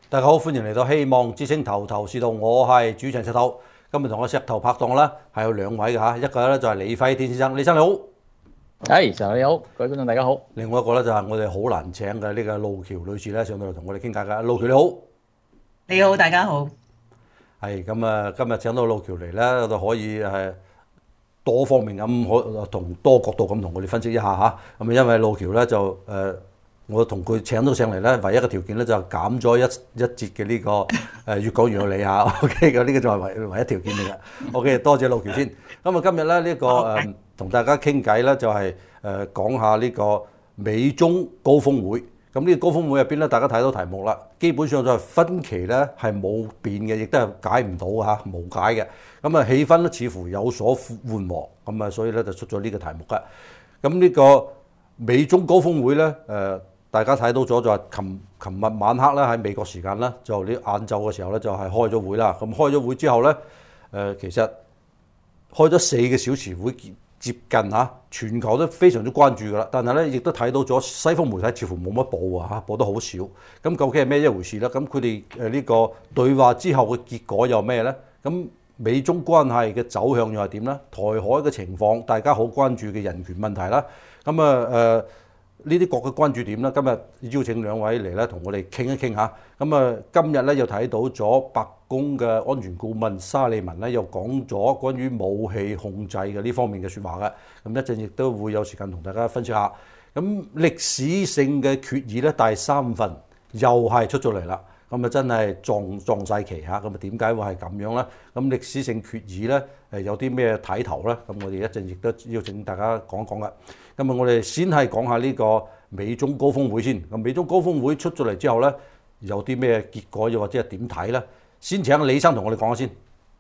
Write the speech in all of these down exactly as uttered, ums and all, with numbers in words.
大家好，歡迎嚟到希望之星頭頭是道，我係主持人石頭。今日同我石頭拍檔咧係有兩位嘅嚇，一個咧就係李輝天先生，李生你好。 係，石頭你好，各位觀眾大家好。 另外一個咧就係我哋好難請嘅呢個路橋女士咧上到嚟同我哋傾偈嘅，路橋你好。 你好，大家好。 係咁啊，今日請到路橋嚟咧，就可以係多方面咁可同多角度咁同我哋分析一下嚇。咁啊，因為路橋咧就誒。呃我同佢請到上嚟咧，唯一嘅條件咧就減咗一一節嘅呢、這個誒、呃、越講越有理嚇。OK 嘅，呢個就係唯唯一條件嚟嘅。OK， 多謝路橋先。咁啊，今日咧呢、這個誒同、呃、大家傾偈咧，就係、是、誒、呃、講下呢個美中高峰會。咁呢個高峰會入邊咧，大家睇到題目啦，基本上就係分歧咧係冇變嘅，亦都係解唔到嚇，無解嘅。咁啊，氣氛咧似乎有所緩和，咁啊，所以咧就出咗呢個題目嘅。咁呢個美中高峰會咧誒。呃大家睇到咗就係琴琴日晚黑咧喺美國時間咧就呢晏晝嘅時候咧就係開咗會啦。咁開咗會之後咧，誒其實開咗四個小時會接近嚇，全球都非常之關注噶啦。但係咧亦都睇到咗西方媒體似乎冇乜報啊嚇，報得好少。咁究竟係咩一回事咧？咁佢哋誒呢個對話之後嘅結果又咩咧？咁美中關係嘅走向又係點咧？台海嘅情況，大家好關注嘅人權問題啦。咁啊誒。呃呢啲國嘅關注點啦，今日邀請兩位嚟咧，同我哋傾一傾下。咁啊，今日咧又睇到咗白宮嘅安全顧問沙利文咧，又講咗關於武器控制嘅呢方面嘅説話嘅。咁一陣亦都會有時間同大家分析下。咁歷史性嘅決議咧，第三份又係出咗嚟啦。咁啊，真係撞撞曬旗嚇。咁啊，點解會係咁樣咧？咁歷史性決議咧，誒有啲咩睇頭咧？咁我哋一陣亦都邀請大家講一講嘅。咁啊，我哋先係講下呢個美中高峰會先。咁美中高峰會出咗嚟之後咧，有啲咩結果，又或者係點睇咧？先請李生同我哋講下先。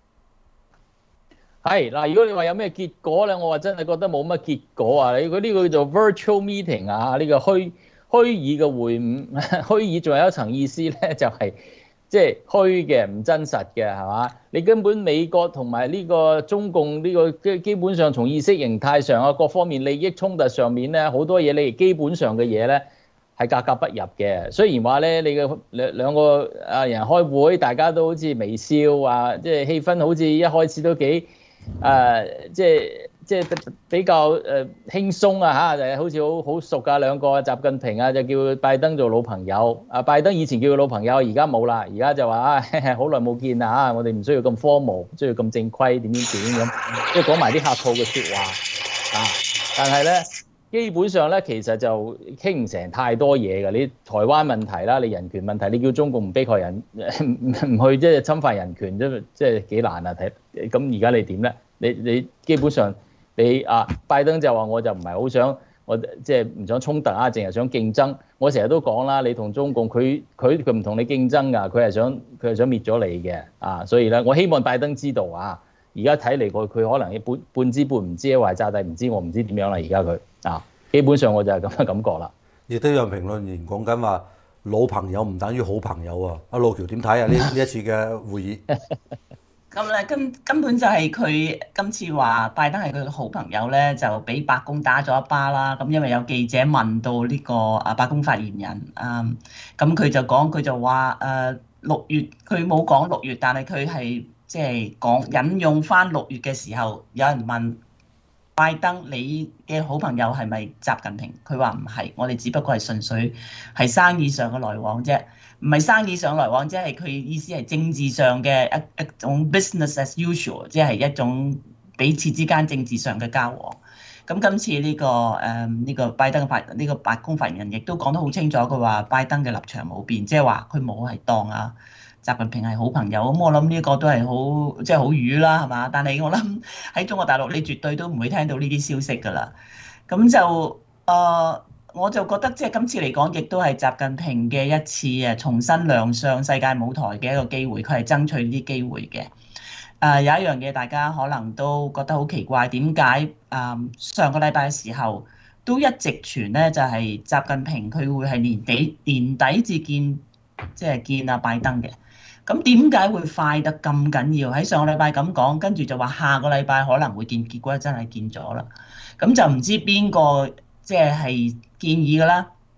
係嗱，如果你話有咩結果咧，我話真係覺得冇乜結果啊！你嗰啲叫做 virtual meeting 啊，呢個虛虛擬嘅會晤，虛擬仲有一層意思咧，就係即係虛嘅，唔真實嘅，係嘛？你根本美國同埋呢個中共呢個基基本上從意識形態上啊，各方面利益衝突上面咧，好多嘢你基本上嘅嘢咧係格格不入嘅。雖然話咧，你嘅兩兩個啊人開會，大家都好似微笑啊，即係氣氛好似一開始都幾誒，即係。即係比較誒輕鬆啊嚇，就係好似好好熟㗎兩個，習近平啊就叫拜登做老朋友，啊拜登以前叫佢老朋友，而家冇啦，而家就話啊好耐冇見啦嚇，我哋唔需要咁 formal，唔需要咁正規點點點咁，即係講埋啲客套嘅説話啊。但係咧，基本上咧其實就傾唔成太多嘢㗎。你台灣問題啦，你人權問題，你叫中共唔迫害人，唔去即係侵犯人權，即即係幾難啊睇。咁而家你點咧？你你基本上。你啊，拜登就話我就唔係好想，我即係唔想衝突啊，淨係想競爭。我成日都講啦，你同中共佢佢佢唔同你競爭㗎，佢係想佢係想滅咗你嘅啊。所以咧，我希望拜登知道啊，而家睇嚟佢佢可能半半知半唔知，壞炸帝唔知，我唔知點樣啦。而家佢啊，基本上我就係咁嘅感覺啦。 亦都有評論員講緊話，老朋友唔等於好朋友啊。阿路橋點睇啊？呢呢一次嘅會議。 咁咧根根本就係佢今次話拜登係佢嘅好朋友咧，就俾白宮打咗一巴啦。咁因為有記者問到呢個啊白宮發言人啊，咁佢就講佢就話誒六月佢冇講六月，但係佢係即係講引用翻六月嘅時候，有人問拜登你嘅好朋友係咪習近平？佢話唔係，我哋只不過係純粹係生意上嘅來往啫。唔係生意上來往，即係佢意思係政治上嘅一一種 business as usual，即係一種彼此之間政治上嘅交往。咁今次呢個誒呢個拜登嘅發呢個白宮發言人亦都講得好清楚，佢話拜登嘅立場冇變，即係話佢冇係當啊習近平係好朋友。咁我諗呢個都係好即係好瘀啦，係嘛？但係我諗喺中國大陸，你絕對都唔會聽到呢啲消息㗎啦。咁就誒。呃我就覺得即係今次嚟講，亦都係習近平嘅一次誒重新亮相世界舞台嘅一個機會，佢係爭取呢啲機會嘅。誒有一樣嘢大家可能都覺得好奇怪，點解誒上個禮拜嘅時候都一直傳咧，就係習近平佢會係年底年底至見即係見阿拜登嘅。咁點解會快得咁緊要？喺上個禮拜咁講，跟住就話下個禮拜可能會見，結果真係見咗啦。咁就唔知邊個即係係建議㗎啦。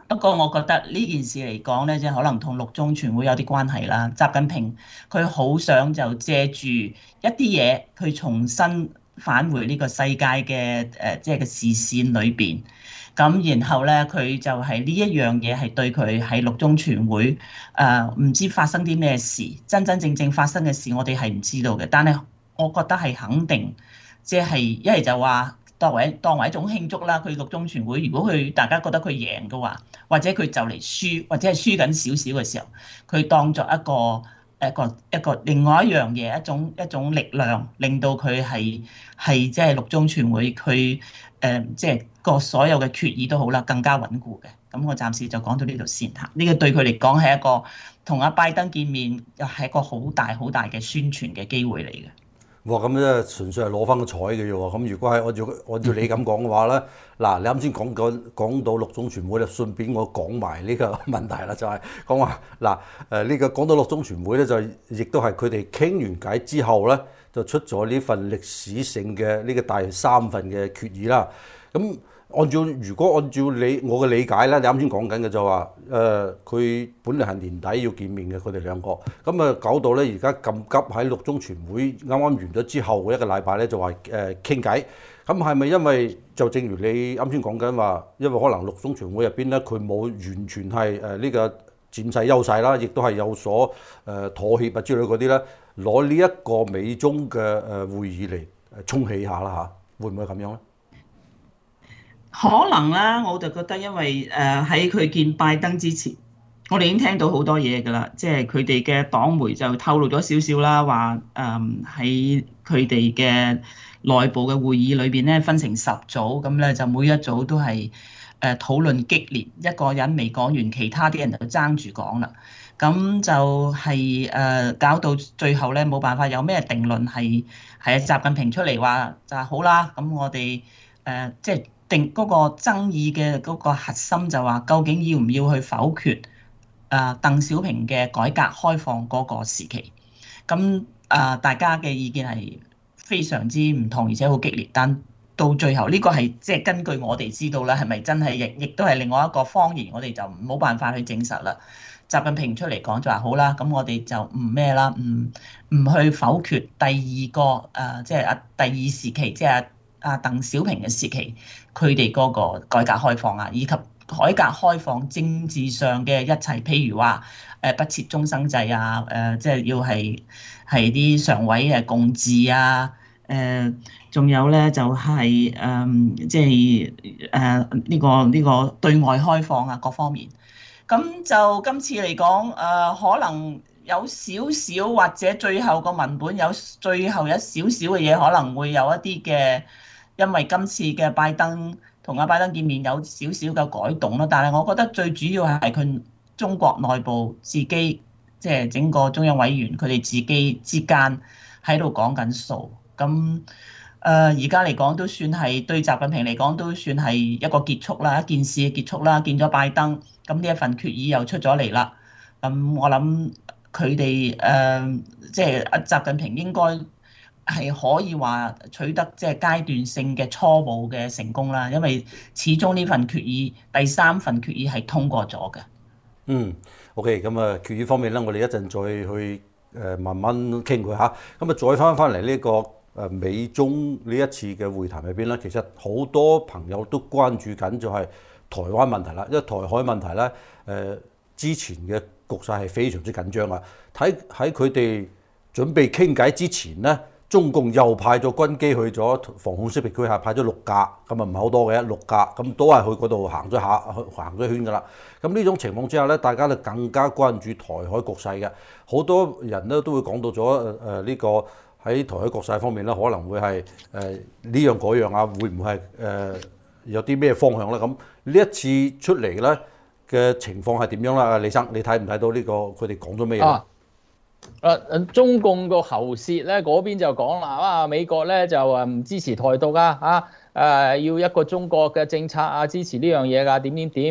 不過我覺得呢件事嚟講咧，即係可能同六中全會有啲關係啦。習近平佢好想就借住一啲嘢，佢重新返回呢個世界嘅誒，即係嘅視線裏邊。咁然後咧，佢就係呢一樣嘢係對佢喺六中全會誒，唔知發生啲咩事，真真正正發生嘅事我哋係唔知道嘅。但係我覺得係肯定，即係一係就話當為當為一種慶祝啦。佢六中全會，如果佢大家覺得佢贏嘅話，或者佢就嚟輸，或者係輸緊少少嘅時候，佢當作一個一個一個另外一樣嘢，一種一種力量，令到佢係係即係六中全會佢誒即係個所有嘅決議都好啦，更加穩固嘅。咁我暫時就講到呢度先嚇。呢個對佢嚟講係一個同阿拜登見面，又係一個好大好大嘅宣傳嘅機會嚟嘅。 哇！咁咧純粹係攞翻個彩嘅啫喎。咁如果係按照按照你咁講嘅話咧，嗱、嗯，你啱先講講講到六中全會咧，順便我講埋呢個問題啦，就係講話嗱誒呢個講到六中全會咧，就亦都係佢哋傾完偈之後咧，就出咗呢份歷史性嘅呢個第三份嘅決議啦。咁按照如果按照你我嘅理解咧，你啱先講緊嘅就話誒，佢、呃、本嚟係年底要見面嘅，佢哋兩個咁啊，搞到咧而家咁急喺六中全會啱啱完咗之後一個禮拜咧，就話誒傾偈。咁係咪因為就正如你啱先講緊話，因為可能六中全會入邊咧，佢冇完全係誒呢個佔勢優勢啦，亦都係有所誒妥協啊之類嗰啲咧，攞呢一個美中嘅誒會議嚟沖起下啦嚇，會唔會咁樣咧？ 可能啦，我就覺得因為誒喺佢見拜登之前，我哋已經聽到好多嘢㗎啦，即係佢哋嘅黨媒就透露咗少少啦，話誒喺佢哋嘅內部嘅會議裏邊咧，分成十組，咁咧就每一組都係誒討論激烈，一個人未講完，其他啲人就爭住講啦，咁就係誒搞到最後咧冇辦法有咩定論，係係習近平出嚟話就係好啦，咁我哋誒即係。定嗰個爭議嘅嗰個核心就話，究竟要唔要去否決啊鄧小平嘅改革開放嗰個時期？咁啊，大家嘅意見係非常之唔同，而且好激烈。但到最後呢個係即係根據我哋知道啦，係咪真係亦亦都係另外一個謊言？我哋就冇辦法去證實啦。習近平出嚟講就話好啦，咁我哋就唔咩啦，唔唔去否決第二個誒，即係啊第二時期，即係。啊，鄧小平嘅時期，佢哋嗰個改革開放啊，以及改革開放政治上嘅一切，譬如話誒不設終身制啊，誒即係要係係啲常委誒共治啊，誒仲有咧就係誒即係誒呢個呢個對外開放啊各方面。咁就今次嚟講，誒可能有少少或者最後個文本有最後一少少嘅嘢，可能會有一啲嘅。因為今次嘅拜登同阿拜登見面有少少嘅改動啦，但係我覺得最主要係佢中國內部自己即係整個中央委員佢哋自己之間喺度講緊數。咁誒而家嚟講都算係對習近平嚟講都算係一個結束啦，一件事嘅結束啦。見咗拜登，咁呢一份決議又出咗嚟啦。咁我諗佢哋誒即係阿習近平應該係可以話取得即係階段性嘅初步嘅成功啦，因為始終呢份決議第三份決議係通過咗嘅。 嗯 ，OK，咁啊決議方面咧，我哋一陣再去誒慢慢傾佢嚇。咁啊再翻翻嚟呢個誒美中呢一次嘅會談入邊咧，其實好多朋友都關注緊就係台灣問題啦，因為台海問題咧誒之前嘅局勢係非常之緊張啊。睇喺佢哋準備傾偈之前咧。中共又派咗軍機去咗防空識別區下，派咗六架，咁啊唔係好多嘅，六架，咁都係去嗰度行咗下，行咗圈噶啦。咁呢種情況之下咧，大家咧更加關注台海局勢嘅，好多人咧都會講到咗誒呢個喺台海局勢方面咧，可能會係誒呢樣嗰樣啊，會唔會係誒、呃、有啲咩方向咧？咁呢一次出嚟咧嘅情況係點樣啦？李生，你睇唔睇到呢、這個佢哋講咗咩嘢？啊誒中共個喉舌咧嗰邊就講啦，哇美國咧就誒唔支持台獨啊，啊誒要一個中國嘅政策啊，支持呢樣嘢㗎，點點點，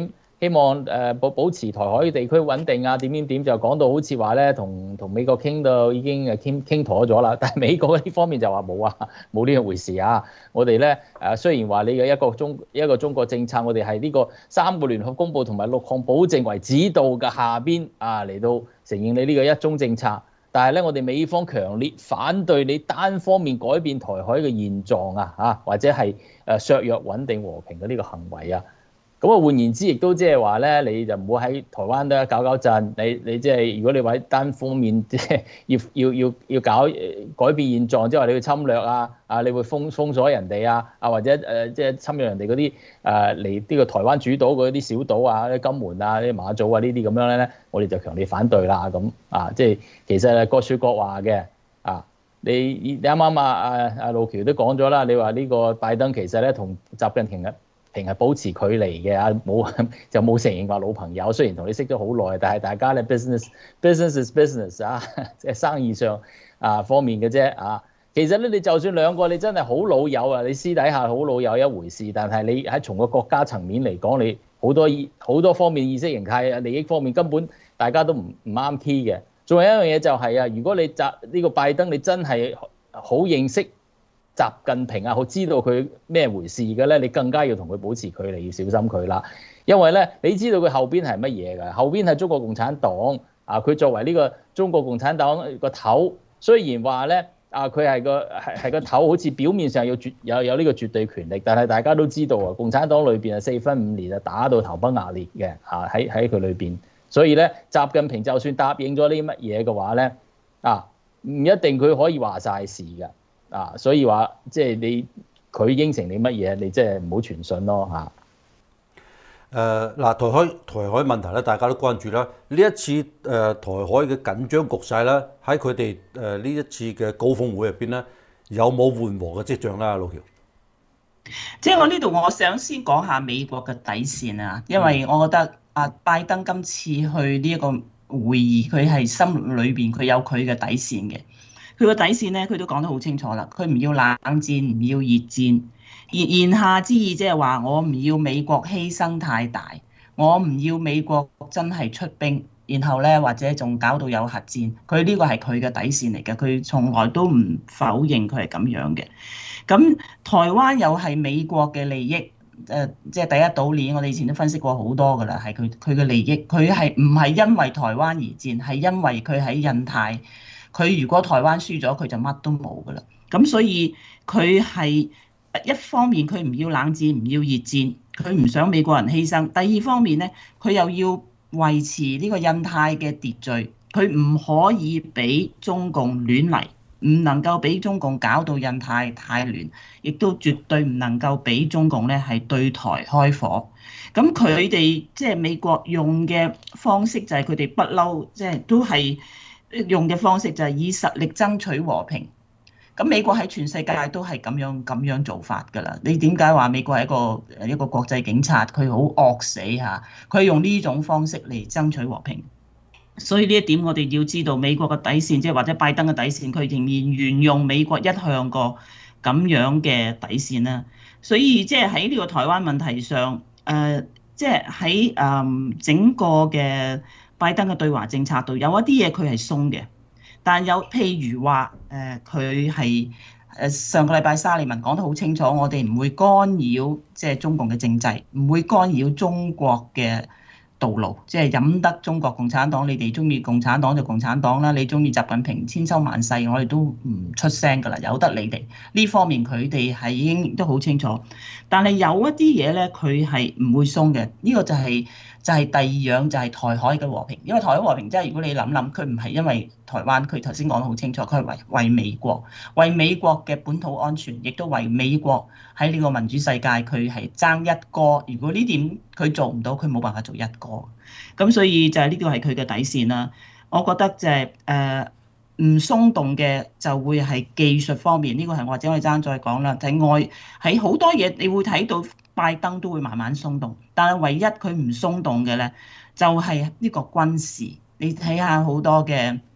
希望誒保保持台海地區穩定啊，點點點就講到好似話咧，同同美國傾到已經誒傾傾妥咗啦。但係美國呢方面就話冇啊，冇呢一回事啊。我哋咧誒雖然話你嘅一個中一個中國政策，我哋係呢個三個聯合公佈同埋六項保證為指導嘅下邊啊嚟到承認你呢個一中政策。但係咧，我哋美方強烈反對你單方面改變台海嘅現狀啊，嚇或者係誒削弱穩定和平嘅呢個行為啊。咁啊，換言之，亦都即係話咧，你就唔好喺台灣度搞搞震。你你即係如果你話單方面即係要要要要搞改變現狀，即係話你去侵略啊，啊，你會封封鎖人哋啊，啊或者誒即係侵略人哋嗰啲誒嚟呢個台灣主島嗰啲小島啊、啲金門啊、啲馬祖啊呢啲咁樣咧，我哋就強烈反對啦。咁啊，即係其實係各説各話嘅啊。你你啱啱啊啊啊路橋都講咗啦，你話呢個拜登其實咧同習近平嘅平係保持距離嘅啊，冇就冇承認話老朋友。雖然同你識咗好耐，但係大家咧 business business is business 啊，即係生意上啊方面嘅啫啊。其實咧，你就算兩個你真係好老友啊，你私底下好老友一回事，但係你喺從個國家層面嚟講，你好多好多方面意識形態啊、利益方面根本大家都唔唔啱 key 嘅。仲有一樣嘢就係啊，如果你習呢個拜登你真係好認識習近平啊，好知道佢咩回事嘅咧，你更加要同佢保持距離，要小心佢啦。因為咧，你知道佢後邊係乜嘢㗎？後邊係中國共產黨啊，佢作為呢個中國共產黨個頭，雖然話咧啊，佢係個係係個頭，好似表面上有絕有有呢個絕對權力，但係大家都知道啊，共產黨裏邊係四分五裂啊，打到頭崩額裂嘅嚇喺喺佢裏邊。所以咧，習近平就算答應咗呢乜嘢嘅話咧，啊，唔一定佢可以話晒事㗎，啊，所以話即係你佢應承你乜嘢，你即係唔好傳信咯嚇。 誒嗱，台海台海問題咧，大家都關注啦。呢一次誒、呃、台海嘅緊張局勢咧，喺佢哋誒呢一次嘅高峰會入邊咧，有冇緩和嘅跡象啦？路橋， 即係我呢度，我想先講下美國嘅底線啊，因為我覺得啊，拜登今次去呢一個會議，佢係心裏邊佢有佢嘅底線嘅。佢個底線咧，佢都講得好清楚啦。佢唔要冷戰，唔要熱戰。言言下之意即係話，我唔要美國犧牲太大，我唔要美國真係出兵，然後咧或者仲搞到有核戰。佢呢個係佢嘅底線嚟嘅，佢從來都唔否認佢係咁樣嘅。咁台灣又係美國嘅利益，誒即係第一島鏈，我哋以前都分析過好多㗎啦，係佢佢嘅利益。佢係唔係因為台灣而戰，係因為佢喺印太。佢如果台灣輸咗，佢就乜都冇㗎啦。咁所以佢係一方面佢唔要冷戰，唔要熱戰，佢唔想美國人犧牲。第二方面咧，佢又要維持呢個印太嘅秩序，佢唔可以俾中共亂嚟，唔能夠俾中共搞到印太太亂，亦都絕對唔能夠俾中共咧係對台開火。咁佢哋即係美國用嘅方式就係佢哋不嬲，即係都係用嘅方式就係以實力爭取和平。咁美國喺全世界都係咁樣咁樣做法㗎啦。你點解話美國係一個一個國際警察？佢好惡死嚇，佢用呢種方式嚟爭取和平。所以呢一點我哋要知道美國嘅底線，即係或者拜登嘅底線，佢仍然沿用美國一向個咁樣嘅底線啦。所以即係喺呢個台灣問題上，誒即係喺誒整個嘅拜登嘅對華政策度，有一啲嘢佢係鬆嘅。但有譬如話，誒佢係誒上個禮拜沙利文講得好清楚，我哋唔會干擾即係中共嘅政制，唔會干擾中國嘅道路，即係飲得中國共產黨，你哋中意共產黨就共產黨啦，你中意習近平千秋萬世，我哋都唔出聲㗎啦，由得你哋。呢方面佢哋係已經都好清楚，但係有一啲嘢咧，佢係唔會鬆嘅。呢個就係就係第二樣，就係台海嘅和平。因為台海和平即係如果你諗諗，佢唔係因為台灣，佢頭先講得好清楚，佢係為為美國，為美國嘅本土安全，亦都為美國喺呢個民主世界，佢係爭一哥。如果呢點佢做唔到，佢冇辦法做一哥。咁所以就係呢個係佢嘅底線啦。我覺得就係誒唔鬆動嘅就會係技術方面，呢個係或者我哋爭再講啦。喺外喺好多嘢，你會睇到拜登都會慢慢鬆動，但係唯一佢唔鬆動嘅咧，就係呢個軍事。你睇下好多嘅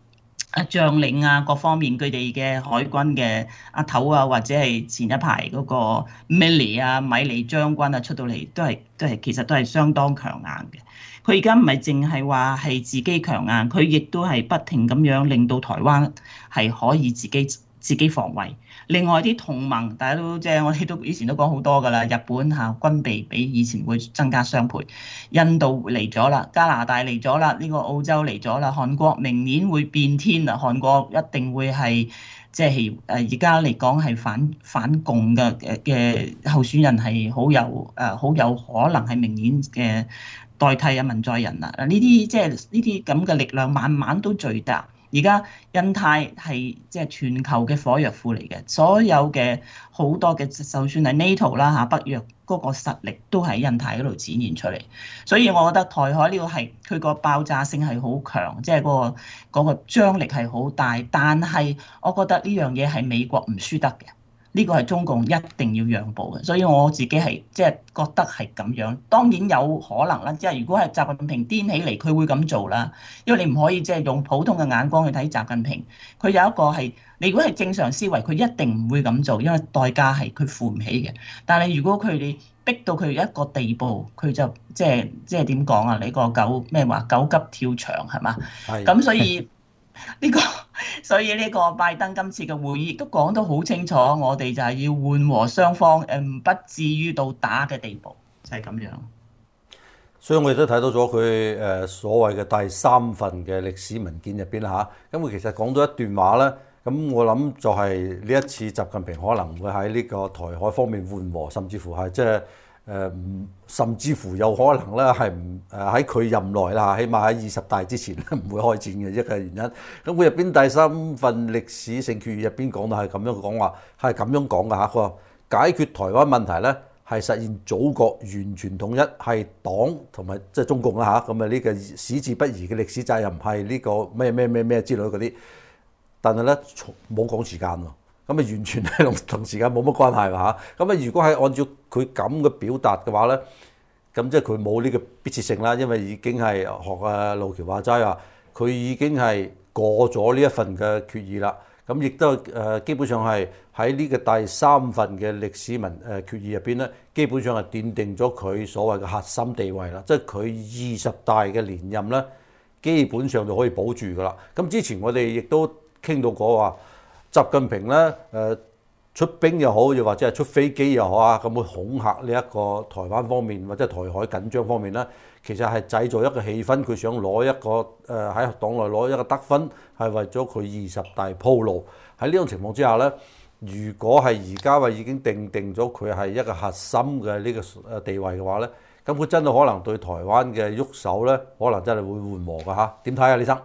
啊將領啊各方面佢哋嘅海軍嘅阿頭啊，或者係前一排嗰個 Milley 啊米利將軍啊出到嚟都係都係其實都係相當強硬嘅。佢而家唔係淨係話係自己強硬，佢亦都係不停咁樣令到台灣係可以自己自己防衛。另外啲同盟，大家都即係我哋都以前都講好多㗎啦，日本嚇軍備比以前會增加雙倍，印度嚟咗啦，加拿大嚟咗啦，呢個澳洲嚟咗啦，韓國明年會變天啦，韓國一定會係即係誒而家嚟講係反反共嘅嘅候選人係好有誒好有可能係明年嘅代替啊文在寅啦，呢啲即係呢啲咁嘅力量慢慢都聚集。而家印太係即係全球嘅火藥庫嚟嘅，所有嘅好多嘅就算係 NATO 啦嚇北約嗰個實力都喺印太嗰度展現出嚟，所以我覺得台海呢個係佢個爆炸性係好強，即係嗰個嗰個張力係好大，但係我覺得呢樣嘢係美國唔輸得嘅。呢個係中共一定要讓步嘅，所以我自己係即係覺得係咁樣。當然有可能啦，即係如果係習近平癲起嚟，佢會咁做啦。因為你唔可以即係用普通嘅眼光去睇習近平，佢有一個係你如果係正常思維，佢一定唔會咁做，因為代價係佢付唔起嘅。但係如果佢哋逼到佢一個地步，佢就即係即係點講啊？你個狗咩話狗急跳牆係嘛？係。咁所以。呢、這個所以呢個拜登今次嘅會議都講得好清楚，我哋就係要緩和雙方，誒不至於到打嘅地步，就係、是、咁樣。 所以我哋都睇到咗佢誒所謂嘅第三份嘅歷史文件入邊啦嚇，咁佢其實講咗一段話咧，咁我諗就係呢一次習近平可能會喺呢個台海方面緩和，甚至乎係即係。誒唔甚至乎有可能咧係唔誒喺佢任內啦，起碼喺二十大之前唔會開戰嘅一個原因。咁佢入邊第三份歷史性決議入邊講到係咁樣講話，係咁樣講嘅嚇。佢話解決台灣問題咧係實現祖國完全統一，係黨同埋即係中共啦嚇。咁啊呢個矢志不移嘅歷史責任係呢個咩咩咩咩之類嗰啲，但係咧冇講時間喎。咁啊，完全係同同時間冇乜關係嘛嚇。咁啊，如果係按照佢咁嘅表達嘅話咧，咁即係佢冇呢個迫切性啦，因為已經係學啊路橋話齋話，佢已經係過咗呢一份嘅決議啦。咁亦都誒基本上係喺呢個第三份嘅歷史文誒決議入邊咧，基本上係奠定咗佢所謂嘅核心地位啦。即係佢二十大嘅連任咧，基本上就可以保住㗎啦。咁之前我哋亦都傾到過話。習近平咧誒出兵又好，又或者係出飛機又好啊，咁會恐嚇呢一個台灣方面或者台海緊張方面咧，其實係製造一個氣氛，佢想攞一個誒喺黨內攞一個得分，係為咗佢二十大鋪路。喺呢種情況之下咧，如果係而家話已經定定咗佢係一個核心嘅呢個誒地位嘅話咧，咁佢真係可能對台灣嘅喐手咧，可能真係會緩和㗎嚇。點睇啊，李生？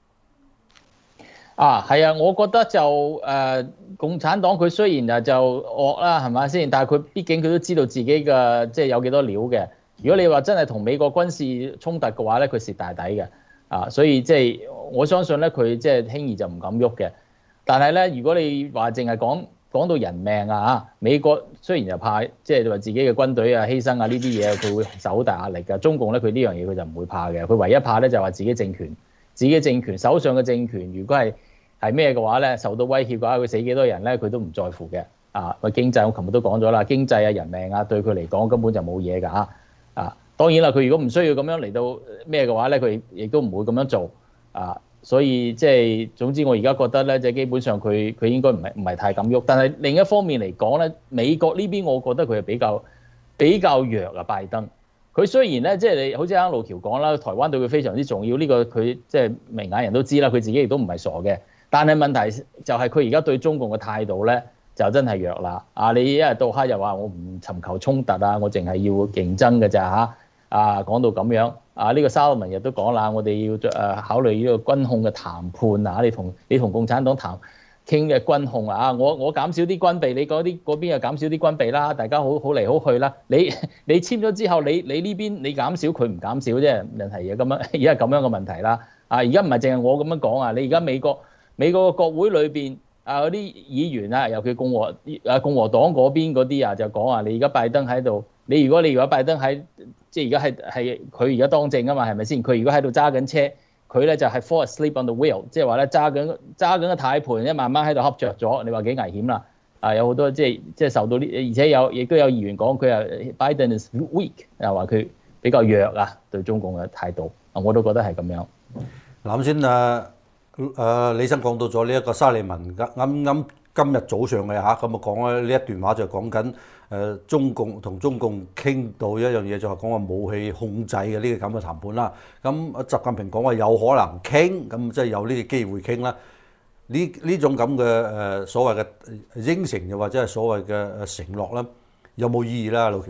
啊，係啊，我覺得就誒、呃、共產黨佢雖然就就惡啦，係咪先？但係佢畢竟佢都知道自己嘅即係有幾多料嘅。如果你話真係同美國軍事衝突嘅話咧，佢蝕大底嘅啊，所以即係我相信咧，佢即係輕易就唔敢喐嘅。但係咧，如果你話淨係講講到人命啊，美國雖然就怕即係話自己嘅軍隊啊犧牲啊呢啲嘢，佢會受好大壓力㗎。中共咧，佢呢樣嘢佢就唔會怕嘅。佢唯一怕咧就係話自己政權，自己政權手上嘅政權，如果係係咩嘅話咧，受到威脅嘅話，佢死幾多人咧，佢都唔在乎嘅。啊，個經濟我琴日都講咗啦，經濟啊、人命啊，對佢嚟講根本就冇嘢㗎嚇。啊，當然啦，佢如果唔需要咁樣嚟到咩嘅話咧，佢亦都唔會咁樣做。啊，所以即係總之，我而家覺得咧，即係基本上佢佢應該唔係唔係太敢喐。但係另一方面嚟講咧，美國呢邊我覺得佢係比較比較弱啊，拜登。佢雖然咧，即係你好似啱路橋講啦，台灣對佢非常之重要，呢個佢即係明眼人都知啦，佢自己亦都唔係傻嘅。但係問題就係佢而家對中共嘅態度咧，就真係弱啦。啊，你一日到黑又話我唔尋求衝突啊，我淨係要競爭嘅咋嚇？啊，講到咁樣啊，呢、這個沙洛文亦都講啦，我哋要誒考慮呢個軍控嘅談判啊，你同你同共產黨談傾嘅軍控啊，我我減少啲軍備，你嗰啲嗰邊又減少啲軍備啦，大家好好嚟好去啦。你你簽咗之後，你你呢邊你減少，佢唔減少啫，問題而家咁樣而家係咁樣嘅問題啦。啊，而家唔係淨係我咁樣講啊，你而家美國。美國個國會裏邊啊，嗰啲議員啊，尤其共和啊共和黨嗰邊嗰啲啊，就講話你而家拜登喺度，你如果你如果拜登喺即係而家係係佢而家當政啊嘛，係咪先？佢如果喺度揸緊車， 佢咧就係 fall asleep on the wheel，即係話咧揸緊揸緊個軚盤，一慢慢喺度瞌着咗，你話幾危險啦？啊，有好多即係即係受到呢，而且有亦都有議員講佢係 Biden is weak，又話佢比較弱啊，對中共嘅態度，我都覺得係咁樣。 嗱，啱先誒誒李生講到咗呢一個沙利文啱啱今日早上嘅嚇，咁啊講咧呢一段話就講緊誒中共同中共傾到一樣嘢，就係講話武器控制嘅呢個咁嘅談判啦。咁習近平講話有可能傾，咁即係有呢個機會傾啦。呢呢種咁嘅誒所謂嘅應承又或者係所謂嘅誒承諾咧，有冇意義啦，老喬？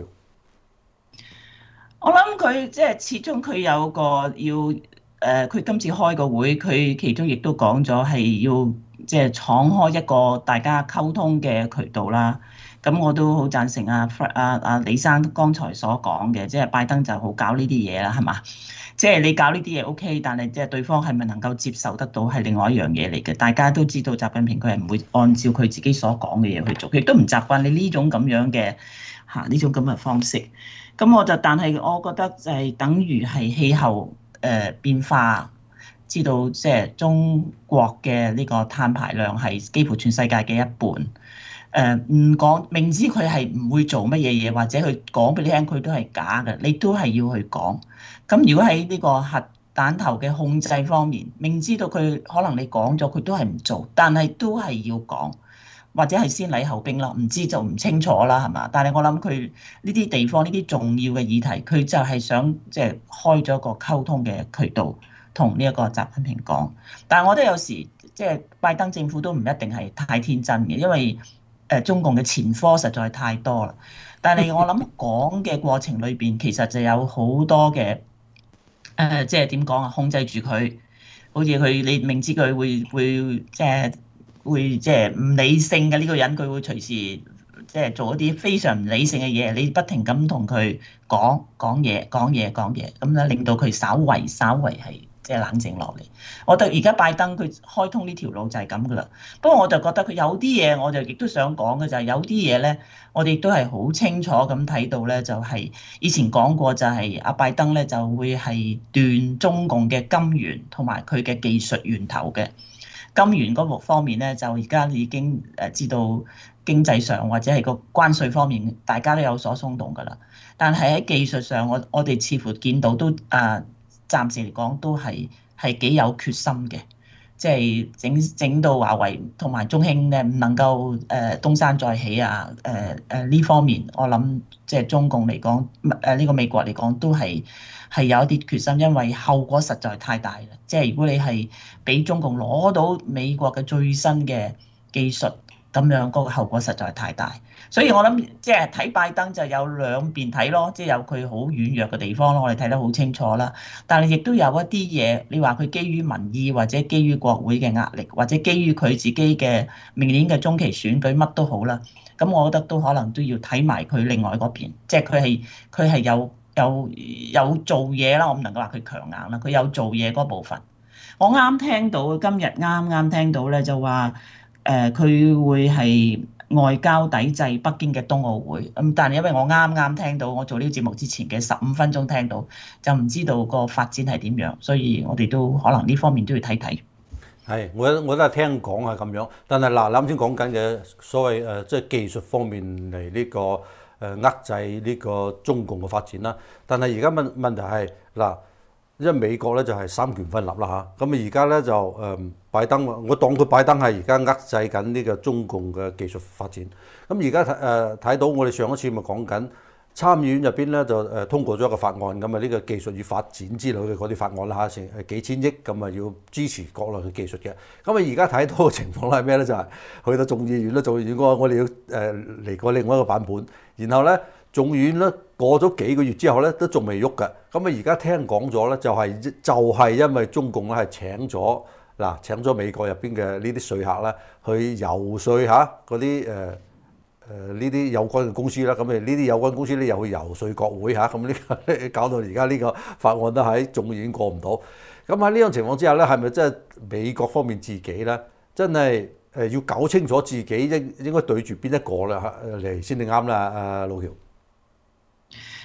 我諗佢即係始終佢有個要誒，佢、呃、今次開個會，佢其中亦都講咗係要即係敞開一個大家溝通嘅渠道啦。咁我都好贊成阿阿阿李生剛才所講嘅，即係拜登就好搞呢啲嘢啦，係嘛？即係你搞呢啲嘢 OK，但係即係對方係咪能夠接受得到係另外一樣嘢嚟嘅。大家都知道習近平佢係唔會按照佢自己所講嘅嘢去做，亦都唔習慣你呢種咁樣嘅嚇呢種咁嘅方式。咁我就但係我覺得就係等於係氣候誒變化，知道即係中國嘅呢個碳排量係幾乎全世界嘅一半。誒唔講明知佢係唔會做乜嘢嘢，或者佢講俾你聽佢都係假嘅，你都係要去講。咁如果喺呢個核彈頭嘅控制方面，明知道佢可能你講咗佢都係唔做，但係都係要講，或者係先禮後兵啦，唔知就唔清楚啦，係嘛？但係我諗佢呢啲地方呢啲重要嘅議題，佢就係想即係開咗個溝通嘅渠道，同呢一個習近平講。但係我覺得有時即係拜登政府都唔一定係太天真嘅，因為誒中共嘅前科實在太多啦，但係我諗講嘅過程裏邊，其實就有好多嘅誒，即係點講啊？控制住佢，好似佢你明知佢會會即係會即係唔理性嘅呢個人，佢會隨時即係做一啲非常唔理性嘅嘢，你不停咁同佢講講嘢講嘢講嘢，咁咧令到佢稍為稍為係即係冷靜落嚟。我覺得而家拜登佢開通呢條路就係咁噶啦。不過我就覺得佢有啲嘢，我就亦都想講嘅就係有啲嘢咧，我哋都係好清楚咁睇到咧，就係以前講過就係阿拜登咧就會係斷中共嘅金源同埋佢嘅技術源頭嘅。金源嗰個方面咧，就而家已經誒知道經濟上或者係個關稅方面，大家都有所鬆動噶啦。但係喺技術上，我我哋似乎見到都啊，暫時嚟講都係係幾有決心嘅，即係整整到華為同埋中興咧唔能夠誒東山再起啊！誒誒呢方面，我諗即係中共嚟講，誒呢個美國嚟講都係係有一啲決心，因為後果實在太大啦。即係如果你係俾中共攞到美國嘅最新嘅技術，咁樣嗰個後果實在太大。所以我諗即係睇拜登就有兩邊睇咯，即係有佢好軟弱嘅地方咯，我哋睇得好清楚啦。但係亦都有一啲嘢，你話佢基於民意或者基於國會嘅壓力，或者基於佢自己嘅明年嘅中期選舉乜都好啦。咁我覺得都可能都要睇埋佢另外嗰邊，即係佢係佢係有有有做嘢啦。我唔能夠話佢強硬啦，佢有做嘢嗰部分。我啱聽到今日啱啱聽到咧，就話誒佢會係外交抵制北京嘅冬奧會，咁但係因為我啱啱聽到，我做呢個節目之前嘅十五分鐘聽到，就唔知道個發展係點樣，所以我哋都可能呢方面都要睇睇。 係，我我都係聽講係咁樣，但係嗱，啱先講緊嘅所謂誒，即係技術方面嚟呢個誒遏制呢個中共嘅發展啦。但係而家問問題係嗱，因為美國咧就係三權分立啦嚇，咁啊而家咧就誒拜登，我當佢拜登係而家遏制緊呢個中共嘅技術發展。咁而家睇誒睇到我哋上一次咪講緊參議院入邊咧就誒通過咗一個法案，咁啊呢個技術與發展之類嘅嗰啲法案啦嚇，成誒幾千億咁啊要支持國內嘅技術嘅。咁啊而家睇到嘅情況係咩咧？就係、是、去到眾議院啦，眾議院我我哋要誒嚟過另外一個版本，然後咧眾議院咧過咗幾個月之後咧都仲未喐嘅。咁啊而家聽講咗咧就係、是、就係、是、因為中共咧係請咗嗱請咗美國入邊嘅呢啲說客咧去游說下嗰啲誒。呃誒呢啲有關嘅公司啦，咁誒呢啲有關公司咧又去游說國會嚇，咁呢個搞到而家呢個法案都喺眾議院過唔到。咁喺呢種情況之下咧，係咪真係美國方面自己咧，真係誒要搞清楚自己應應該對住邊一個咧嚟先至啱啦？阿老喬，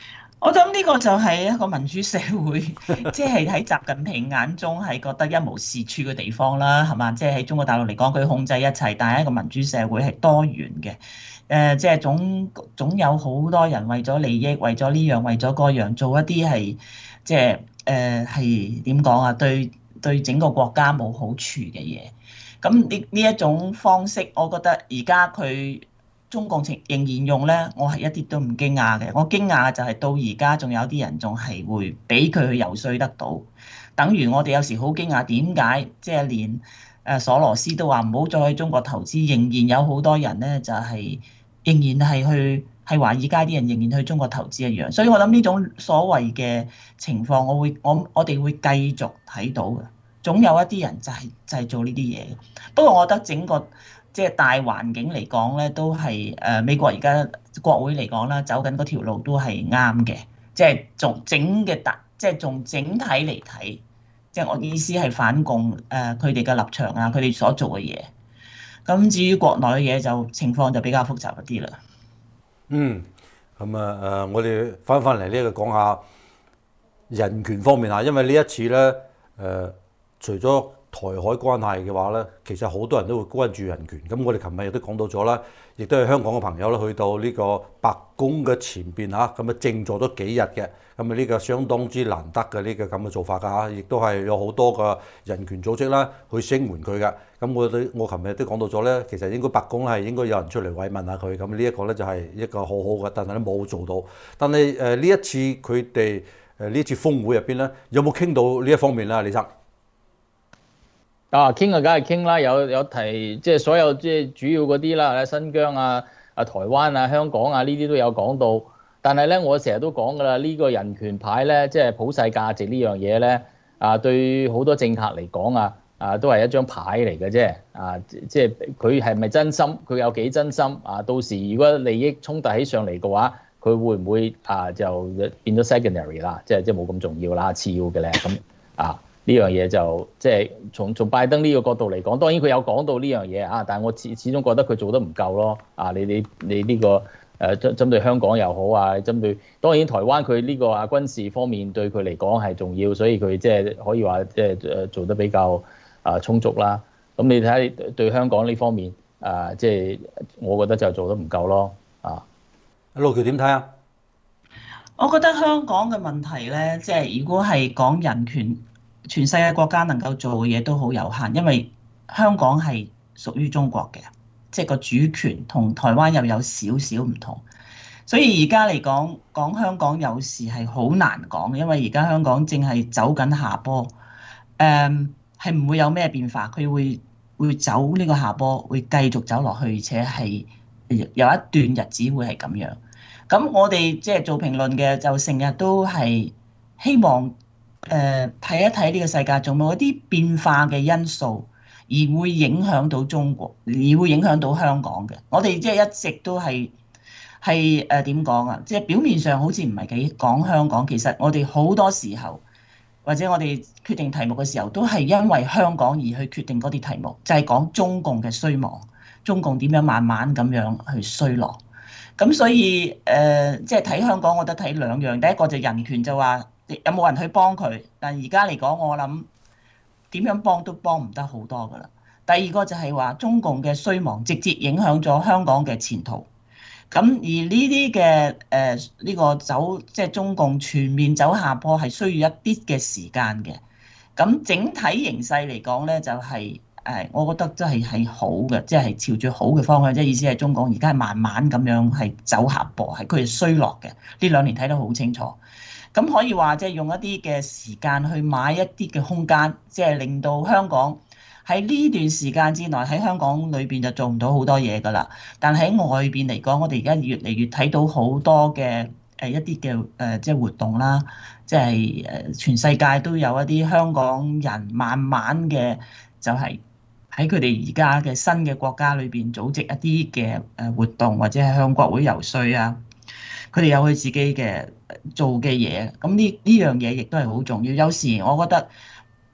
我諗呢個就係一個民主社會，即係喺習近平眼中係覺得一無是處嘅地方啦，係嘛？即係喺中國大陸嚟講，佢控制一切，但係一個民主社會係多元嘅。誒，即係總總有好多人為咗利益，為咗呢樣，為咗嗰樣，做一啲係即係誒係點講啊？對對整個國家冇好處嘅嘢。咁呢呢一種方式，我覺得而家佢中共情仍然用咧，我係一啲都唔驚訝嘅。我驚訝嘅就係到而家仲有啲人仲係會俾佢去游說得到，等於我哋有時好驚訝點解即係連誒索羅斯都話唔好再去中國投資，仍然有好多人咧就係、是、仍然係去係華爾街啲人仍然去中國投資一樣。所以我諗呢種所謂嘅情況，我會我我哋會繼續睇到嘅。總有一啲人就係、是、就係、是、做呢啲嘢。不過我覺得整個即係大環境嚟講咧，都係誒美國而家國會嚟講啦，走緊嗰條路都係啱嘅。即係從整嘅大，即係從整體嚟睇，即係我意思係反共誒佢哋嘅立場啊，佢哋所做嘅嘢。咁至於國內嘅嘢就情況就比較複雜一啲啦。 嗯，咁啊誒，我哋翻返嚟呢個講下人權方面啊，因為呢一次咧誒。呃除咗台海關係嘅話咧，其實好多人都會關注人權。咁我哋琴日亦都講到咗啦，亦都係香港嘅朋友咧去到呢個白宮嘅前邊嚇，咁啊靜坐咗幾日嘅。咁啊呢個相當之難得嘅呢個咁嘅做法㗎嚇，亦都係有好多個人權組織啦去聲援佢嘅。咁我哋我琴日都講到咗咧，其實應該白宮係應該有人出嚟慰問下佢。咁呢一個咧就係一個好好嘅，但係咧冇做到。但係誒呢一次佢哋誒呢次峰會入邊咧，有冇傾到呢一方面咧，李生？ 啊，傾啊，梗係傾啦，有有提，即係所有即係主要嗰啲啦，新疆啊、啊台灣啊、香港啊呢啲都有講到。但係咧，我成日都講㗎啦，呢個人權牌咧，即係普世價值呢樣嘢咧，啊對好多政客嚟講啊，啊都係一張牌嚟嘅啫。啊，即係佢係咪真心？佢有幾真心？啊，到時如果利益衝突起上嚟嘅話，佢會唔會啊就變咗 secondary 啦？即係即係冇咁重要啦，次要嘅咧咁啊。呢樣嘢就即係從從拜登呢個角度嚟講，當然佢有講到呢樣嘢啊，但係我始始終覺得佢做得唔夠咯。啊，你你你呢個誒針針對香港又好啊，針對當然台灣佢呢個啊軍事方面對佢嚟講係重要，所以佢即係可以話即係誒做得比較啊充足啦。咁你睇下對香港呢方面啊，即係我覺得就做得唔夠咯。啊， 路橋點睇啊？ 我覺得香港嘅問題咧，即係如果係講人權。全世界國家能夠做嘅嘢都好有限，因為香港係屬於中國嘅，即係個主權同台灣又有少少唔同，所以而家嚟講講香港有時係好難講，因為而家香港正係走緊下坡，誒係唔會有咩變化，佢會會走呢個下坡，會繼續走落去，而且係有一段日子會係咁樣。咁我哋即係做評論嘅，就成日都係希望。誒睇一睇呢個世界仲有冇一啲變化嘅因素，而會影響到中國，而會影響到香港嘅。我哋即係一直都係係誒點講啊？即係表面上好似唔係幾講香港，其實我哋好多時候或者我哋決定題目嘅時候，都係因為香港而去決定嗰啲題目，就係講中共嘅衰亡，中共點樣慢慢咁樣去衰落。咁所以誒，即係睇香港，我覺得睇兩樣，第一個就人權就話。有冇人去幫佢？但而家嚟講，我諗點樣幫都幫唔得好多㗎啦。第二個就係話中共嘅衰亡直接影響咗香港嘅前途。咁而呢啲嘅誒呢個走即係、就是、中共全面走下坡係需要一啲嘅時間嘅。咁整體形勢嚟講咧，就係、是、誒，我覺得真係係好嘅，即係朝住好嘅方向。即係意思係中共而家係慢慢咁樣係走下坡，係佢係衰落嘅。呢兩年睇得好清楚。咁可以話即係用一啲嘅時間去買一啲嘅空間，即係令到香港喺呢段時間之內喺香港裏邊就做唔到好多嘢㗎啦。但喺外邊嚟講，我哋而家越嚟越睇到好多嘅誒一啲嘅誒即係活動啦，即係誒全世界都有一啲香港人慢慢嘅就係喺佢哋而家嘅新嘅國家裏邊組織一啲嘅誒活動，或者係向國會游說啊。佢哋有佢自己嘅做嘅嘢，咁呢呢樣嘢亦都係好重要。有時我覺得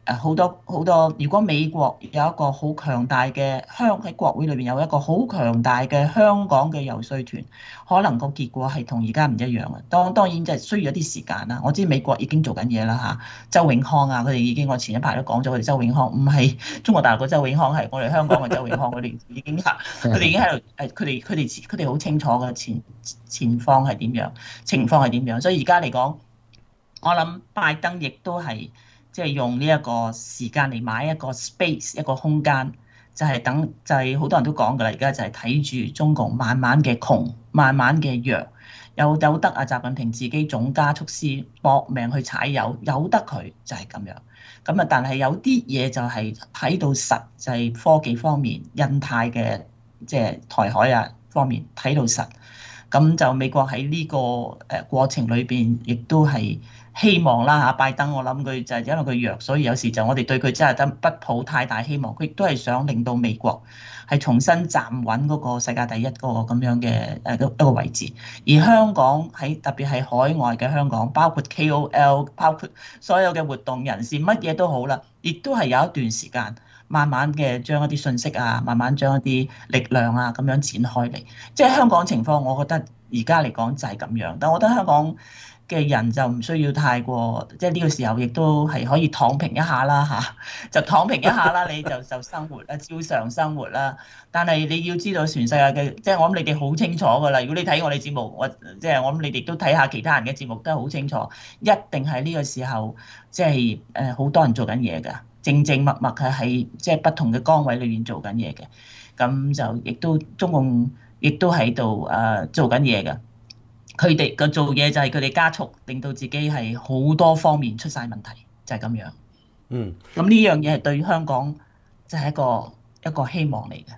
誒好多好多，如果美國有一個好強大嘅香喺國會裏邊有一個好強大嘅香港嘅遊說團，可能個結果係同而家唔一樣嘅。當當然就係需要一啲時間啦。我知美國已經做緊嘢啦嚇，周永康啊，佢哋已經我前一排都講咗，佢哋周永康唔係中國大陸嘅周永康，係我哋香港嘅周永康，佢哋已經嚇，佢哋已經喺度誒，佢哋佢哋佢哋好清楚嘅前前方係點樣，情況係點樣，所以而家嚟講，我諗拜登亦都係。即係用呢一個時間嚟買一個 space 一個空間，就係等就係好多人都講㗎啦。而家就係睇住中共慢慢嘅窮，慢慢嘅弱，有有得啊習近平自己總加速師搏命去踩油，有得佢就係咁樣。咁啊，但係有啲嘢就係睇到實，就係科技方面、印太嘅即係台海啊方面睇到實。咁就美國喺呢個誒過程裏邊，亦都係。希望啦嚇，拜登我諗佢就係因為佢弱，所以有時就我哋對佢真係得不抱太大希望。佢亦都係想令到美國係重新站穩嗰個世界第一嗰個咁樣嘅誒一個位置。而香港喺特別係海外嘅香港，包括 K O L， 包括所有嘅活動人士，乜嘢都好啦，亦都係有一段時間慢慢嘅將一啲信息啊，慢慢將一啲力量啊咁樣展開嚟。即係香港情況，我覺得而家嚟講就係咁樣。但我覺得香港嘅人就唔需要太過，即係呢個時候亦都係可以躺平一下啦嚇，就躺平一下啦，你就就生活啦，照常生活啦。但係你要知道全世界嘅，即係我諗你哋好清楚㗎啦。如果你睇我哋節目，我即係我諗你哋都睇下其他人嘅節目都係好清楚，一定係呢個時候，即係誒好多人做緊嘢㗎，靜靜默默係喺即係不同嘅崗位裏面做緊嘢嘅。咁就亦都中共亦都喺度誒做緊嘢㗎。佢哋嘅做嘢就係佢哋加速，令到自己係好多方面出晒問題，就係咁樣。 嗯。 咁呢樣嘢係對香港就係一個一個希望嚟嘅。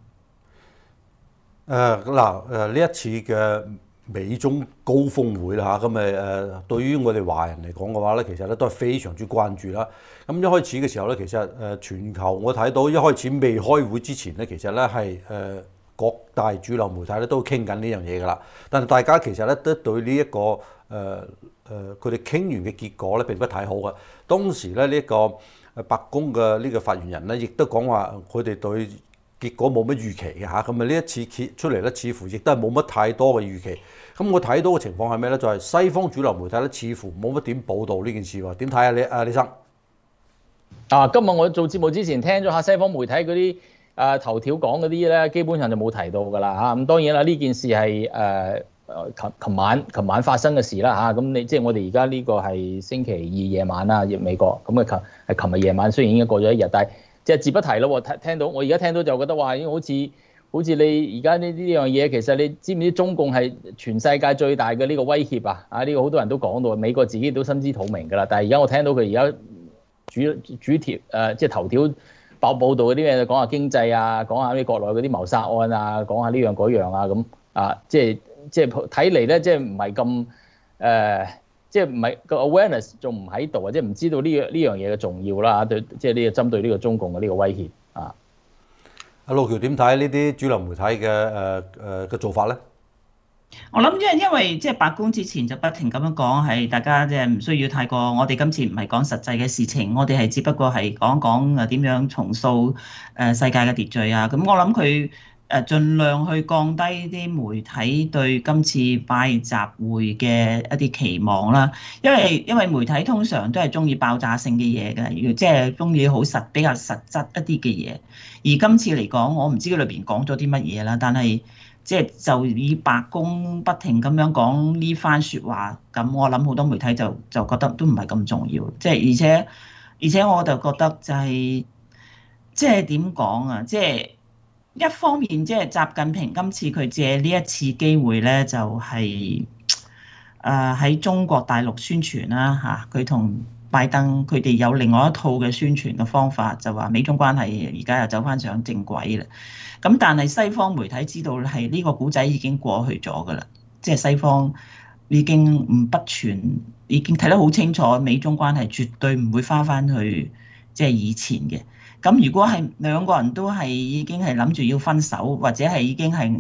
誒嗱誒呢一次嘅美中高峰會啦嚇，咁誒誒對於我哋華人嚟講嘅話咧，其實咧都係非常之關注啦。咁一開始嘅時候咧，其實誒全球我睇到一開始未開會之前咧，其實咧係誒。各大主流媒體咧都傾緊呢樣嘢㗎啦，但係大家其實咧都對呢、這、一個誒誒佢哋傾完嘅結果咧並不睇好嘅。當時咧呢一個誒白宮嘅呢個發言人咧，亦都講話佢哋對結果冇乜預期嘅嚇。咁啊呢一次揭出嚟咧，似乎亦都係冇乜太多嘅預期。咁我睇到嘅情況係咩咧？就係、是、西方主流媒體咧，似乎冇乜點報導呢件事喎。點睇啊？李啊李生啊，今日我做節目之前聽咗下西方媒體嗰啲。誒、啊、頭條講嗰啲咧，基本上就冇提到㗎啦嚇。咁、啊、當然啦，呢件事係誒誒琴琴晚琴晚發生嘅事啦嚇。咁、啊、你即係我哋而家呢個係星期二夜晚啦，亦美國咁啊琴係琴日夜晚，雖然已經過咗一日，但係即係自不提咯。聽聽到我而家聽到就覺得話，已經好似好似你而家呢呢樣嘢，其實你知唔知中共係全世界最大嘅呢個威脅啊？啊呢、呢個好多人都講到，美國自己都心知肚明㗎啦。但係而家我聽到佢而家主主條誒、呃、即係頭條。報報道嗰啲咩講下經濟啊，講下啲國內嗰啲謀殺案啊，講下呢樣嗰樣啊咁啊，即係即係睇嚟咧，即係唔係咁誒，即係唔係個 awareness 仲唔喺度啊？即係唔知道呢樣呢樣嘢嘅重要啦，對，即係呢個針對呢個中共嘅呢個威脅啊。 阿路橋點睇呢啲主流媒體嘅誒誒嘅做法咧？ 我諗，因為因為即係白宮之前就不停咁樣講，係大家即係唔需要太過。我哋今次唔係講實際嘅事情，我哋係只不過係講講誒點樣重塑誒世界嘅秩序啊。咁我諗佢誒盡量去降低啲媒體對今次拜習會嘅一啲期望啦。因為因為媒體通常都係中意爆炸性嘅嘢嘅，如即係中意好實比較實質一啲嘅嘢。而今次嚟講，我唔知佢裏邊講咗啲乜嘢啦，但係。即係就以白宮不停咁樣講呢番説話，咁我諗好多媒體就就覺得都唔係咁重要。即係而且而且我就覺得就係即係點講啊？即係一方面即係習近平今次佢借呢一次機會咧，就係誒喺中國大陸宣傳啦嚇，佢同拜登佢哋有另外一套嘅宣傳嘅方法，就話美中關係而家又走翻上正軌啦。咁但係西方媒體知道係呢個古仔已經過去咗㗎啦，即係西方已經唔不全，已經睇得好清楚，美中關係絕對唔會翻翻去即係以前嘅。咁如果係兩個人都係已經係諗住要分手，或者係已經係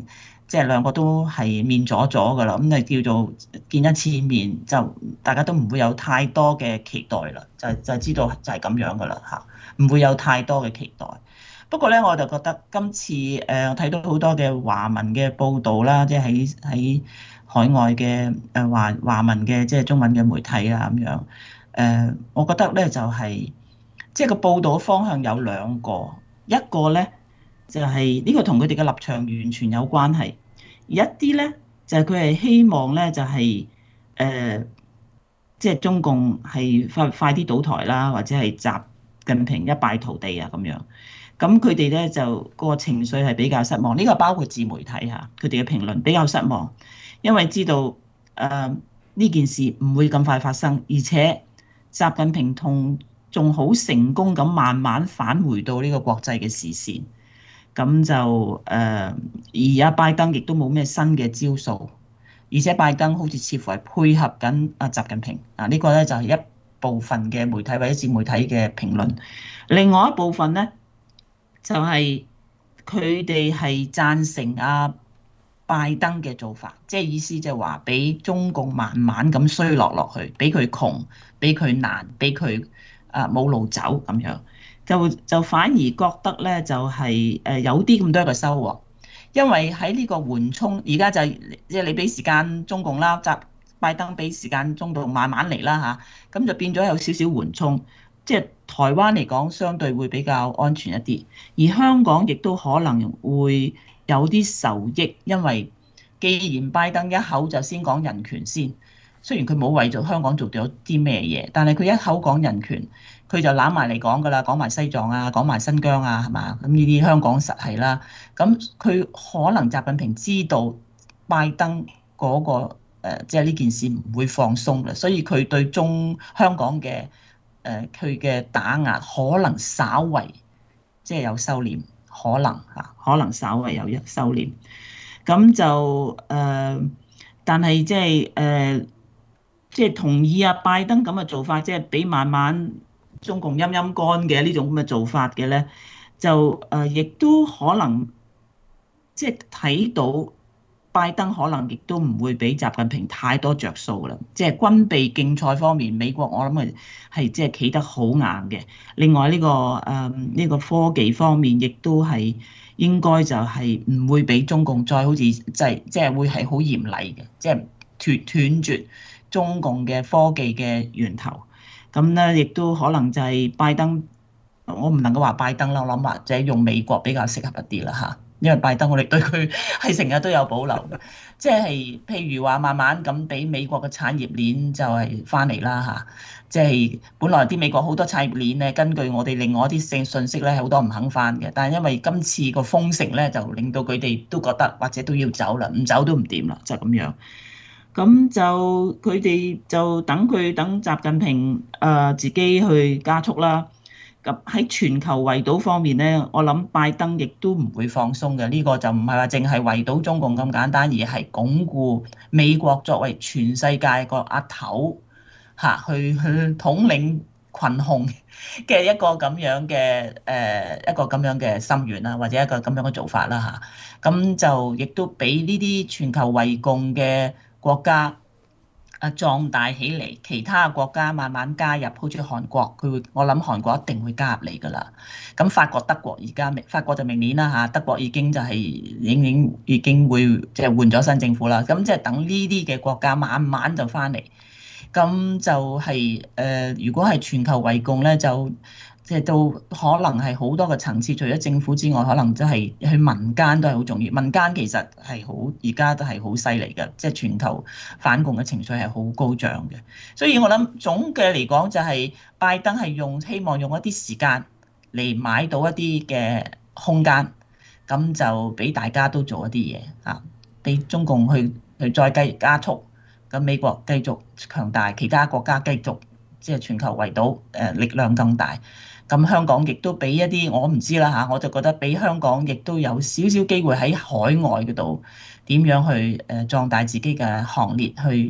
即係兩個都係面咗咗噶啦，咁就叫做見一次面就大家都唔會有太多嘅期待啦，就就知道就係咁樣噶啦嚇，唔會有太多嘅期待。不過咧，我就覺得今次誒我睇到好多嘅華文嘅報導啦，即係喺喺海外嘅誒華華文嘅即係中文嘅媒體啊咁樣誒，我覺得咧就係即係個報導方向有兩個，一個咧就係呢個同佢哋嘅立場完全有關係。一啲咧就係佢係希望咧就係誒，即係中共係快快啲倒台啦，或者係習近平一敗塗地啊咁樣。咁佢哋咧就個情緒係比較失望。呢個包括自媒體嚇，佢哋嘅評論比較失望，因為知道誒呢件事唔會咁快發生，而且習近平同仲好成功咁慢慢返回到呢個國際嘅視線。咁就誒、呃，而阿拜登亦都冇咩新嘅招數，而且拜登好似似乎係配合緊阿習近平啊，呢、這個咧就係一部分嘅媒體或者自媒體嘅評論。另外一部分咧，就係佢哋係贊成阿拜登嘅做法，即係意思就係話俾中共慢慢咁衰落落去，俾佢窮，俾佢難，俾佢啊冇路走咁樣。就就反而覺得咧，就係誒有啲咁多嘅收穫，因為喺呢個緩衝，而家就即係你俾時間中共啦，習拜登俾時間中共慢慢嚟啦嚇，咁就變咗有少少緩衝，即係台灣嚟講相對會比較安全一啲，而香港亦都可能會有啲受益，因為既然拜登一口就先講人權先，雖然佢冇為咗香港做咗啲咩嘢，但係佢一口講人權。佢就攬埋嚟講㗎啦，講埋西藏啊，講埋新疆啊，係嘛？咁呢啲香港實係啦。咁佢可能習近平知道拜登嗰、那個即係呢件事唔會放鬆啦，所以佢對中香港嘅誒佢嘅打壓可能稍為即係、就是、有收斂，可能嚇，可能稍為有一收斂。咁就誒、呃，但係即係誒，即係同意啊拜登咁嘅做法，即係俾慢慢。中共陰陰乾嘅呢種咁嘅做法嘅咧，就誒亦都可能即係睇到拜登可能亦都唔會俾習近平太多着數啦。即係軍備競賽方面，美國我諗係係即係企得好硬嘅。另外呢個誒呢個科技方面，亦都係應該就係唔會俾中共再好似即係即係會係好嚴厲嘅，即係斷斷絕中共嘅科技嘅源頭。咁咧，亦都可能就係拜登，我唔能夠話拜登啦，我諗或者用美國比較適合一啲啦嚇，因為拜登我哋對佢係成日都有保留嘅，即係譬如話慢慢咁俾美國嘅產業鏈就係翻嚟啦嚇，即係本來啲美國好多產業鏈咧，根據我哋另外一啲信信息咧，係好多唔肯翻嘅，但係因為今次個封城咧，就令到佢哋都覺得或者都要走啦，唔走都唔掂啦，就咁樣。咁就佢哋就等佢等習近平誒自己去加速啦。咁喺全球圍堵方面咧，我諗拜登亦都唔會放鬆嘅。呢個就唔係話淨係圍堵中共咁簡單，而係鞏固美國作為全世界個阿頭嚇，去去統領群雄嘅一個咁樣嘅誒一個咁樣嘅心願啦，或者一個咁樣嘅做法啦嚇。咁就亦都俾呢啲全球圍共嘅國家啊壯大起嚟，其他國家慢慢加入，好似韓國，佢會我諗韓國一定會加入嚟㗎啦。咁法國、德國而家法國就明年啦嚇，德國已經就係已經已經會即係換咗新政府啦。咁即係等呢啲嘅國家慢慢就翻嚟，咁就係、是、誒、呃，如果係全球圍共咧，就即係都可能係好多個層次，除咗政府之外，可能都係去民間都係好重要。民間其實係好而家都係好犀利嘅，即係全球反共嘅情緒係好高漲嘅。所以我諗總嘅嚟講就係拜登係用希望用一啲時間嚟買到一啲嘅空間，咁就俾大家都做一啲嘢啊，俾中共去去再繼加速，咁美國繼續強大，其他國家繼續即係全球圍堵，誒力量更大。咁香港亦都俾一啲我唔知啦嚇，我就覺得俾香港亦都有少少機會喺海外嗰度點樣去誒壯大自己嘅行列，去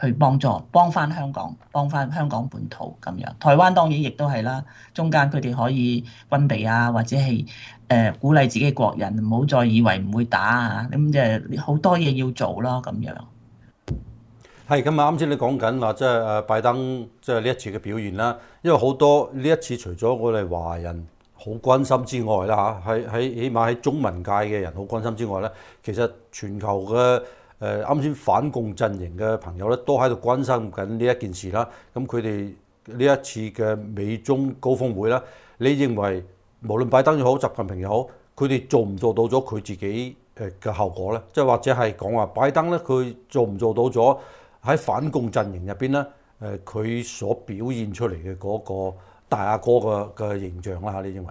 去幫助幫翻香港，幫翻香港本土咁樣。台灣當然亦都係啦，中間佢哋可以軍備啊，或者係誒、呃、鼓勵自己國人唔好再以為唔會打啊，咁即係好多嘢要做咯咁樣。 係咁啊！啱先你講緊話，即係誒拜登即係呢一次嘅表現啦，因為好多呢一次除咗我哋華人好關心之外啦嚇，喺喺起碼喺中文界嘅人好關心之外咧，其實全球嘅誒啱先反共陣營嘅朋友咧，都喺度關心緊呢一件事啦。咁佢哋呢一次嘅美中高峰會啦，你認為無論拜登又好，習近平又好，佢哋做唔做到咗佢自己誒嘅後果咧？即係或者係講話拜登咧，佢做唔做到咗喺反共陣營入邊咧？誒佢所表現出嚟嘅嗰個大阿哥嘅嘅形象啦嚇，你認為？誒、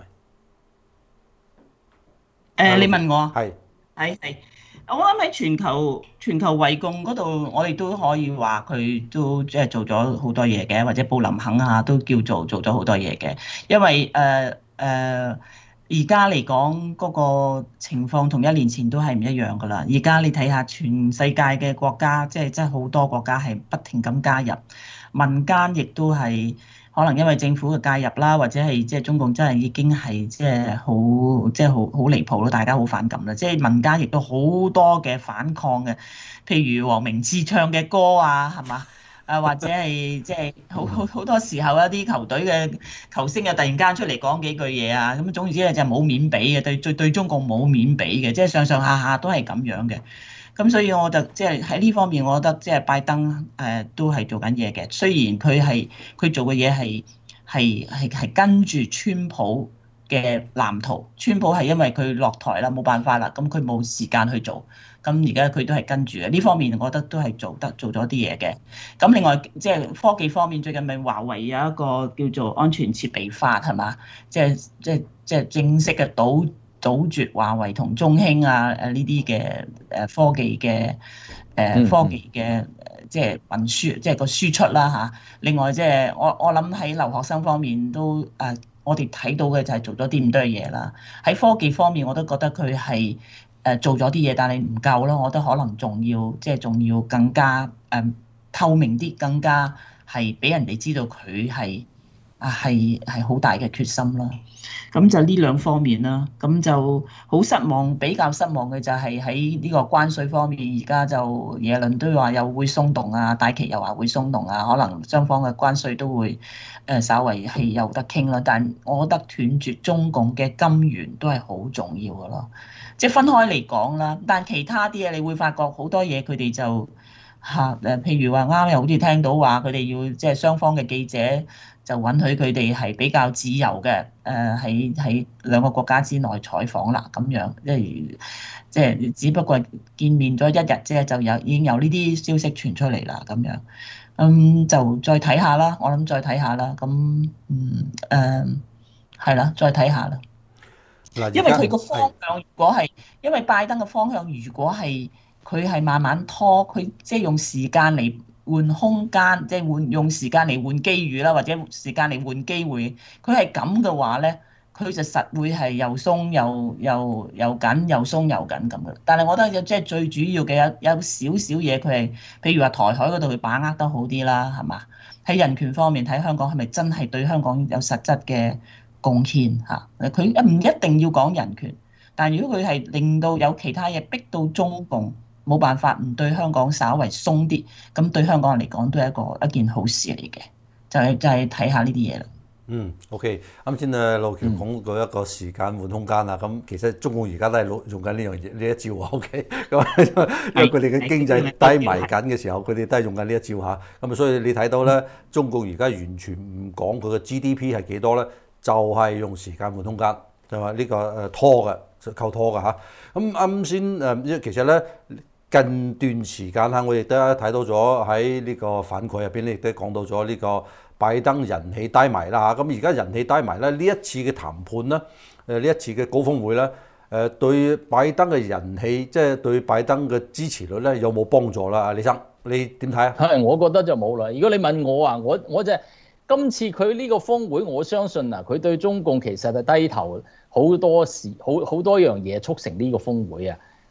呃，你問我啊？ 係係係，我諗喺全球全球圍共嗰度，我哋都可以話佢都即係做咗好多嘢嘅，或者布林肯啊都叫做做咗好多嘢嘅，因為誒誒。呃呃而家嚟講嗰個情況同一年前都係唔一樣㗎啦。而家你睇下全世界嘅國家，即係真係好多國家係不停咁加入，民間亦都係可能因為政府嘅介入啦，或者係即係中共真係已經係即係好即係好好離譜咯，大家好反感啦。即係民間亦都好多嘅反抗嘅，譬如黃明志唱嘅歌啊，係嘛？啊，或者係即係好好好多時候一啲球隊嘅球星啊，突然間出嚟講幾句嘢啊，咁總之咧就冇面俾嘅，對對對中共冇面俾嘅，即係上上下下都係咁樣嘅。咁所以我就即係喺呢方面，我覺得即係拜登誒都係做緊嘢嘅。雖然佢係佢做嘅嘢係係係係跟住川普嘅藍圖，川普係因為佢落台啦，冇辦法啦，咁佢冇時間去做。咁而家佢都係跟住嘅，呢方面我覺得都係做得做咗啲嘢嘅。咁另外即係科技方面，最近咪華為有一個叫做安全設備法係嘛？即係即係即係正式嘅堵堵絕華為同中興啊誒呢啲嘅誒科技嘅誒科技嘅即係運輸，即係個輸出啦嚇。另外即係我我諗喺留學生方面都誒，我哋睇到嘅就係做咗啲咁多嘢啦。喺科技方面我都覺得佢係。誒做咗啲嘢，但係唔夠咯。我覺得可能仲要，即係仲要更加誒、嗯、透明啲，更加係俾人哋知道佢係啊係係好大嘅決心啦。咁就呢兩方面啦。咁就好失望，比較失望嘅就係喺呢個關稅方面，而家就耶倫都話又會鬆動啊，戴琪又話會鬆動啊，可能雙方嘅關稅都會誒稍微係有得傾啦。但我覺得斷絕中共嘅金援都係好重要嘅咯。即係分開嚟講啦，但其他啲嘢你會發覺好多嘢佢哋就嚇誒，譬如話啱又好似聽到話佢哋要即係雙方嘅記者就允許佢哋係比較自由嘅誒，喺喺兩個國家之內採訪啦咁樣，即係即係只不過見面咗一日啫，就有已經有呢啲消息傳出嚟啦咁樣，嗯就再睇下啦，我諗再睇下啦，咁嗯誒係啦，再睇下啦。因為佢個方向，如果係因為拜登嘅方向，如果係佢係慢慢拖，佢即係用時間嚟換空間，即係換用時間嚟換機遇啦，或者時間嚟換機會。佢係咁嘅話咧，佢就實會係又鬆又又又緊，又鬆又緊咁嘅。但係我覺得即係最主要嘅有有少少嘢，佢係譬如話台海嗰度，佢把握得好啲啦，係嘛？喺人權方面睇香港係咪真係對香港有實質嘅貢獻嚇？佢唔一定要講人權，但如果佢係令到有其他嘢逼到中共冇辦法唔對香港稍為鬆啲，咁對香港人嚟講都係一個一件好事嚟嘅，就係就係睇下呢啲嘢啦。 嗯 ，OK，啱先啊，路橋講過一個時間換空間啦，咁、嗯、其實中共而家都係用緊呢樣嘢呢一招啊 ，OK，咁因為佢哋嘅經濟低迷緊嘅時候，佢哋都係用緊呢一招嚇，咁啊，所以你睇到咧，中共而家完全唔講佢嘅 G D P 係幾多咧？就係用時間換空間，就話呢個誒拖嘅，就靠拖嘅嚇。咁啱先誒，其實咧近段時間嚇，我亦都睇到咗喺呢個反饋入邊咧，亦都講到咗呢個拜登人氣低迷啦嚇。咁而家人氣低迷咧，呢一次嘅談判咧，誒呢一次嘅高峰會咧，誒對拜登嘅人氣，即係對拜登嘅支持率咧，有冇幫助啦？啊，李生，你點睇啊？ 係，我覺得就冇啦。如果你問我啊，我我就係。今次佢呢個峰會，我相信啊，佢對中共其實係低頭好多時，好好多樣嘢促成呢個峰會啊。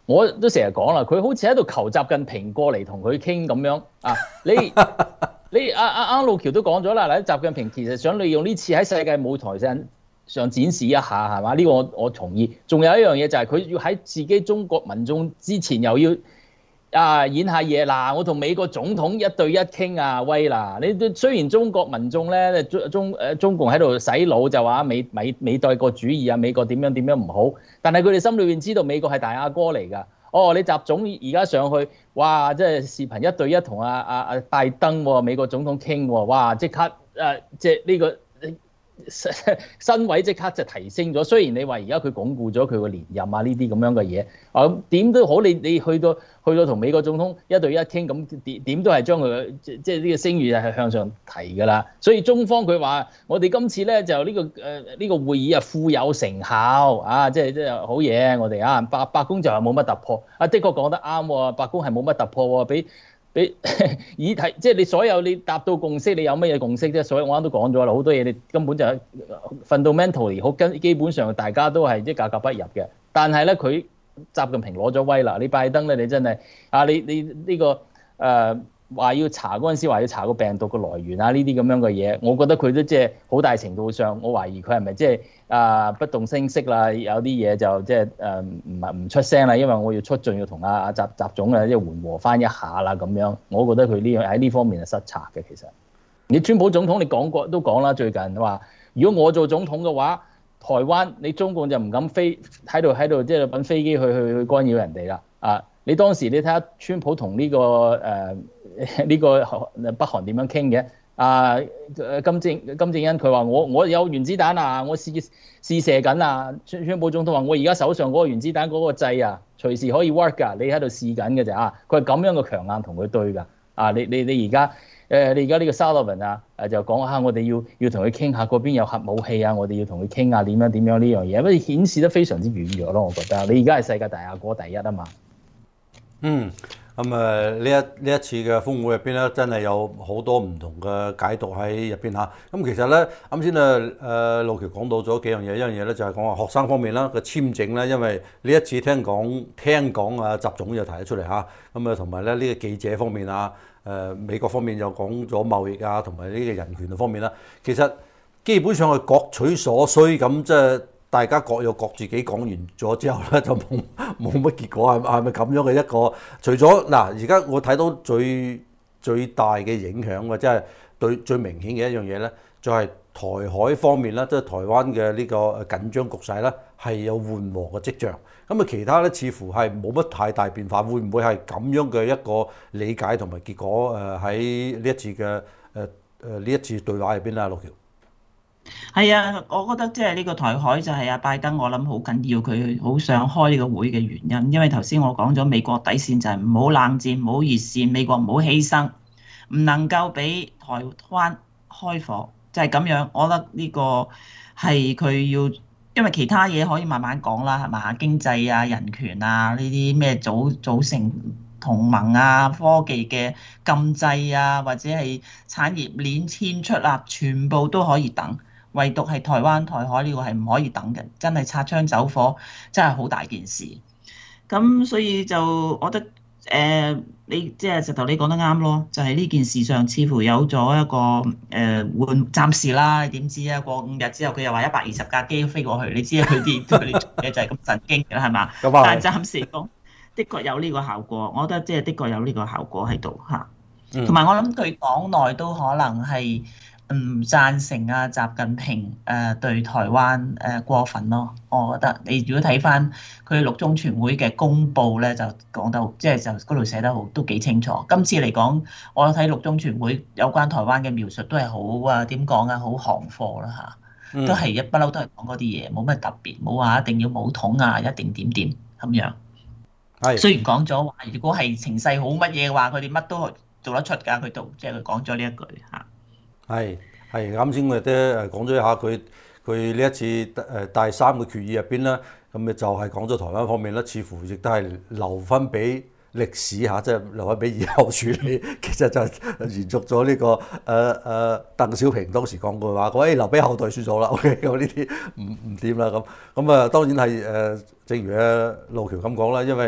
我都成日講啦，佢好似喺度求習近平過嚟同佢傾咁樣啊！你你阿阿阿路橋都講咗啦，嗱，習近平其實想利用呢次喺世界舞台上上展示一下係嘛？呢、這個我我同意。仲有一樣嘢就係佢要喺自己中國民眾之前又要啊演下嘢嗱，我同美國總統一對一傾啊，威啦！你都雖然中國民眾咧中中誒中共喺度洗腦就話美美美帝國主義啊，美國點樣點樣唔好，但係佢哋心裏邊知道美國係大阿哥嚟㗎。哦，你習總而家上去，哇！即係視頻一對一同阿阿阿拜登喎、哦，美國總統傾喎，哇！即刻誒、呃，即係呢個身位即刻就提升咗。雖然你話而家佢鞏固咗佢個連任啊呢啲咁樣嘅嘢，啊點都好，你你去到去到同美國總統一對一傾，咁點點都係將佢即即係呢個聲譽係向上提㗎啦。所以中方佢話：我哋今次咧就呢、這個誒呢、呃這個會議啊富有成效啊，即係即係好嘢。我哋啊白白宮就係冇乜突破，啊的確講得啱喎，白宮係冇乜突破喎，俾。你議題即係你所有你達到共識，你有乜嘢共識啫？所以我啱都講咗啦，好多嘢你根本就係 fundamentally 好根，基本上大家都係即係格格不入嘅。但係咧，佢習近平攞咗威啦，你拜登咧，你真係啊，你你呢、呢個誒話、呃、要查嗰陣時話要查個病毒嘅來源啊，呢啲咁樣嘅嘢，我覺得佢都即係好大程度上，我懷疑佢係咪即係啊不動聲色啦？有啲嘢就即係誒唔係唔出聲啦，因為我要出盡要同阿阿習習總啊即係緩和翻一下啦咁樣。我覺得佢呢喺呢方面係失策嘅。其實你川普總統你講過都講啦，最近話如果我做總統嘅話，台灣你中共就唔敢飛喺度喺度即係揾飛機去去去干擾人哋啦。啊，你當時你睇下川普同呢、呢個誒。呃呢個北韓點樣傾嘅？啊，金正金正恩佢話我我有原子彈啊，我試試射緊啊。川川普總統話我而家手上嗰個原子彈嗰個掣啊，隨時可以 work 㗎，你喺度試緊嘅咋啊？佢係咁樣嘅強硬同佢對㗎。啊，你你你而家誒你而家呢個 Sullivan 啊誒就講下我哋要要同佢傾下嗰邊有核武器啊，我哋要同佢傾下點樣點樣呢樣嘢，不過顯示得非常之軟弱咯，我覺得。你而家係世界大阿哥第一啊嘛。 嗯。咁誒呢一呢一次嘅峰會入邊咧，真係有好多唔同嘅解讀喺入邊嚇。咁其實咧，啱先啊誒路橋講到咗幾樣嘢，一樣嘢咧就係講話學生方面啦個簽證咧，因為呢一次聽講聽講啊習總又提咗出嚟嚇，咁啊同埋咧呢個記者方面啊，誒美國方面又講咗貿易啊，同埋呢個人權方面啦，其實基本上係各取所需咁即係。大家各有各自己講完咗之後咧，就冇冇乜結果，係係咪咁樣嘅一個？除咗嗱，而家我睇到最最大嘅影響或者係對最明顯嘅一樣嘢咧，就係台海方面啦，即係台灣嘅呢個緊張局勢咧，係有緩和嘅跡象。咁啊，其他咧似乎係冇乜太大變化，會唔會係咁樣嘅一個理解同埋結果？誒喺呢一次嘅誒誒呢一次對話入邊啦，陸橋。 係啊，我覺得即係呢個台海就係阿拜登，我諗好緊要，佢好想開呢個會嘅原因，因為頭先我講咗美國底線就係唔好冷戰，唔好熱線，美國唔好犧牲，唔能夠俾台灣開火，就係咁樣。我覺得呢個係佢要，因為其他嘢可以慢慢講啦，係嘛？經濟啊、人權啊呢啲咩組組成同盟啊、科技嘅禁制啊，或者係產業鏈遷出啊，全部都可以等。唯獨係台灣、台海呢個係唔可以等嘅，真係擦槍走火，真係好大件事。咁所以就我覺得誒、呃，你即係直頭你講得啱咯，就係、是、呢件事上似乎有咗一個誒緩、呃、暫時啦。你點知啊？過五日之後佢又話一百二十架機飛過去，你知啊？佢啲佢哋做嘢就係咁神經嘅啦，係嘛？但係暫時講，的確有呢個效果，我覺得即係的確有呢個效果喺度嚇。同埋我諗佢黨內都可能係。唔贊成啊，習近平誒對台灣誒過分咯，我覺得你如果睇翻佢六中全會嘅公報咧，就講到即係就嗰度寫得好都幾清楚。今次嚟講，我睇六中全會有關台灣嘅描述都係好啊，點講啊，好行貨啦嚇，都係一不嬲都係講嗰啲嘢，冇乜特別，冇話一定要武統啊，一定點點咁樣。係雖然講咗話，如果係情勢好乜嘢嘅話，佢哋乜都做得出㗎，佢都即係佢講咗呢一句嚇。係係，啱先我哋都誒講咗一下佢佢呢一次誒第三個決議入邊啦，咁咪就係講咗台灣方面啦，似乎亦都係留翻俾歷史嚇，即係留翻俾以後處理。其實就延續咗呢、這個誒誒、呃呃、鄧小平當時講過話，喂留俾後代算數啦。OK，咁呢啲唔唔掂啦咁。咁啊當然係誒、呃，正如阿路橋咁講啦，因為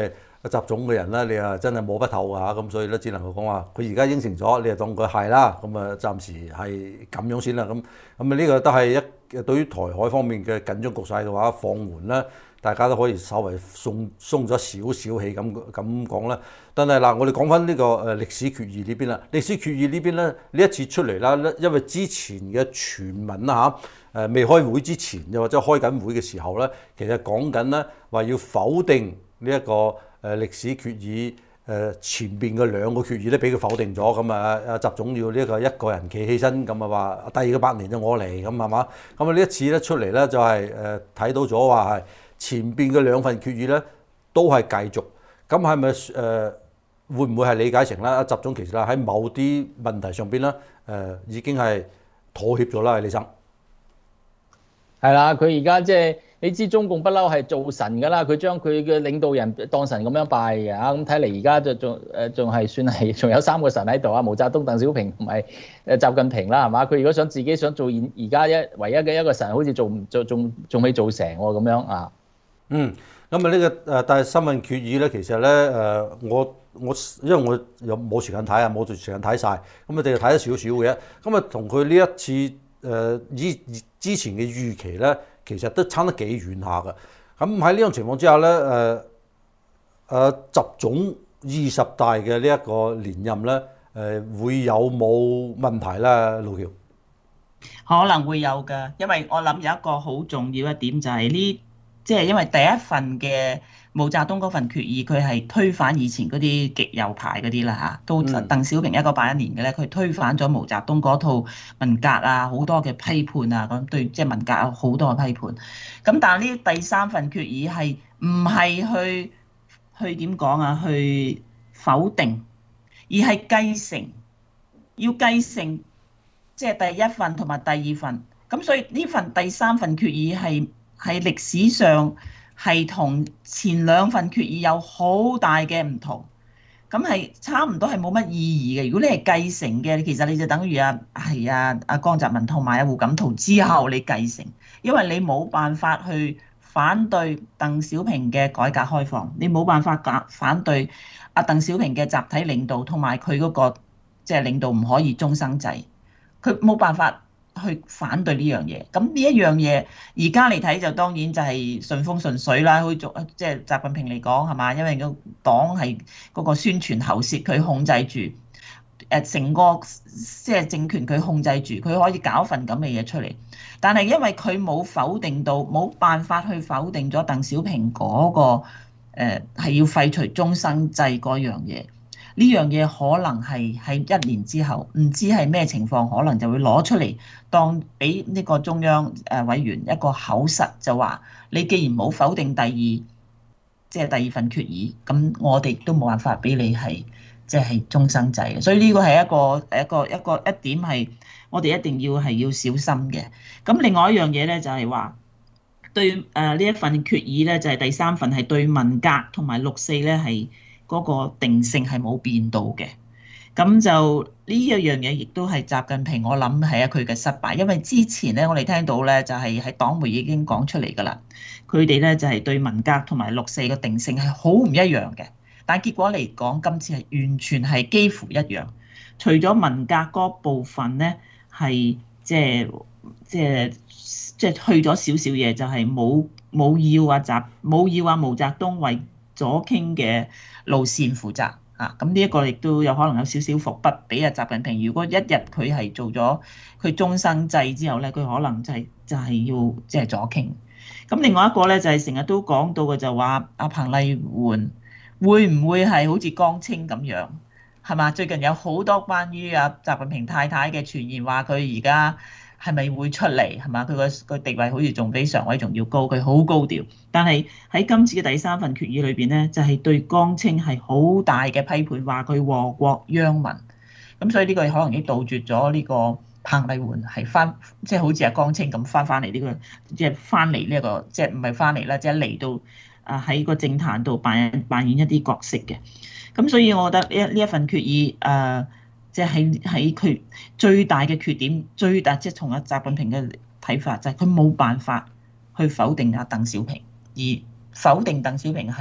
習總嘅人咧，你啊真係摸不透㗎嚇，咁所以咧只能夠講話，佢而家應承咗，你就當佢係啦，咁啊暫時係咁樣先啦，咁咁啊呢個都係一對於台海方面嘅緊張局勢嘅話，放緩啦，大家都可以稍微鬆鬆咗少少氣咁咁講啦。但係嗱，我哋講翻呢個誒歷史決議呢邊啦，歷史決議呢邊咧呢一次出嚟啦，因為之前嘅傳聞啦嚇，誒未開會之前又或者開緊會嘅時候咧，其實講緊咧話要否定呢一個。誒歷史決議誒前邊嘅兩個決議咧，俾佢否定咗，咁啊阿習總要呢個一個人企起身，咁啊話第二個百年就我嚟，咁係嘛？咁啊呢一次咧出嚟咧就係誒睇到咗話係前邊嘅兩份決議咧都係繼續，咁係咪誒會唔會係理解成啦？阿習總其實啦喺某啲問題上邊咧誒已經係妥協咗啦，李生。 係啦，佢而家即係。你知中共不嬲係做神㗎啦，佢將佢嘅領導人當神咁樣拜嘅嚇，咁睇嚟而家就仲誒仲係算係仲有三個神喺度啊，毛澤東、鄧小平同埋誒習近平啦，係嘛？佢如果想自己想做現而家一唯一嘅一個神，好似做唔做仲仲未做成喎咁樣啊。 嗯，咁啊呢個誒但係新聞決議咧，其實咧誒我我因為我又冇時間睇啊，冇段時間睇晒，咁啊淨係睇咗少少嘅，咁啊同佢呢一次誒以之前嘅預期咧。其實都差得幾遠下㗎，咁喺呢種情況之下咧，誒誒習總二十大嘅呢一個連任咧，誒、呃、會有冇問題咧？路橋可能會有㗎，因為我諗有一個好重要一點就係呢，即係因為第一份嘅毛澤東嗰份決議，佢係推翻以前嗰啲極右派嗰啲啦嚇，到鄧小平一九八一年嘅咧，佢推翻咗毛澤東嗰套文革啊，好多嘅批判啊，咁對即係文革有好多嘅批判。咁但係呢第三份決議係唔係去去點講啊？去否定，而係繼承，要繼承即係第一份同埋第二份。咁所以呢份第三份決議係喺歷史上。係同前兩份決議有好大嘅唔同，咁係差唔多係冇乜意義嘅。如果你係繼承嘅，其實你就等於啊係啊啊江澤民同埋啊胡錦濤之後你繼承，因為你冇辦法去反對鄧小平嘅改革開放，你冇辦法反反對阿鄧小平嘅集體領導同埋佢嗰個即係領導唔可以終生制，佢冇辦法。去反對呢樣嘢，咁呢一樣嘢而家嚟睇就當然就係順風順水啦，去做即係習近平嚟講係嘛，因為個黨係嗰個宣傳喉舌佢控制住，誒成個即係政權佢控制住，佢可以搞份咁嘅嘢出嚟，但係因為佢冇否定到，冇辦法去否定咗鄧小平嗰個誒係要廢除終生制嗰樣嘢。呢樣嘢可能係喺一年之後，唔知係咩情況，可能就會攞出嚟當俾呢個中央誒委員一個口實，就話你既然冇否定第二，即係第二份決議，咁我哋都冇辦法俾你係即係終生制嘅。所以呢個係一個一個一個一點係我哋一定要係要小心嘅。咁另外一樣嘢咧就係話對誒呢一份決議咧，就係第三份係對文革同埋六四咧係。嗰個定性係冇變到嘅，咁就呢一樣嘢亦都係習近平，我諗係啊佢嘅失敗，因為之前咧我哋聽到咧就係喺黨媒已經講出嚟㗎啦，佢哋咧就係對文革同埋六四嘅定性係好唔一樣嘅，但係結果嚟講今次係完全係幾乎一樣，除咗文革嗰部分咧係即係即係即係去咗少少嘢，就係冇冇要啊習冇要啊毛澤東為左傾嘅路線負責啊，咁呢一個亦都有可能有少少伏筆俾阿習近平。如果一日佢係做咗佢終身制之後咧，佢可能就係、是、就係、是、要即係、就是、左傾。咁另外一個咧就係成日都講到嘅就話阿彭麗媛會唔會係好似江青咁樣係嘛？最近有好多關於阿習近平太太嘅傳言話佢而家係咪會出嚟係嘛？佢個個地位好似仲比常委仲要高，佢好高調。但係喺今次嘅第三份決議裏邊咧，就係、是、對江青係好大嘅批判，話佢禍國殃民。咁所以呢個可能已經杜絕咗呢個彭麗媛係翻，即、就、係、是、好似阿江青咁翻翻嚟呢個，即係翻嚟呢一個，即係唔係翻嚟啦，即係嚟到啊喺個政壇度扮演扮演一啲角色嘅。咁所以我覺得呢一呢一份決議誒。呃即係喺喺佢最大嘅缺點，最大即係從阿習近平嘅睇法就係佢冇辦法去否定阿鄧小平，而否定鄧小平係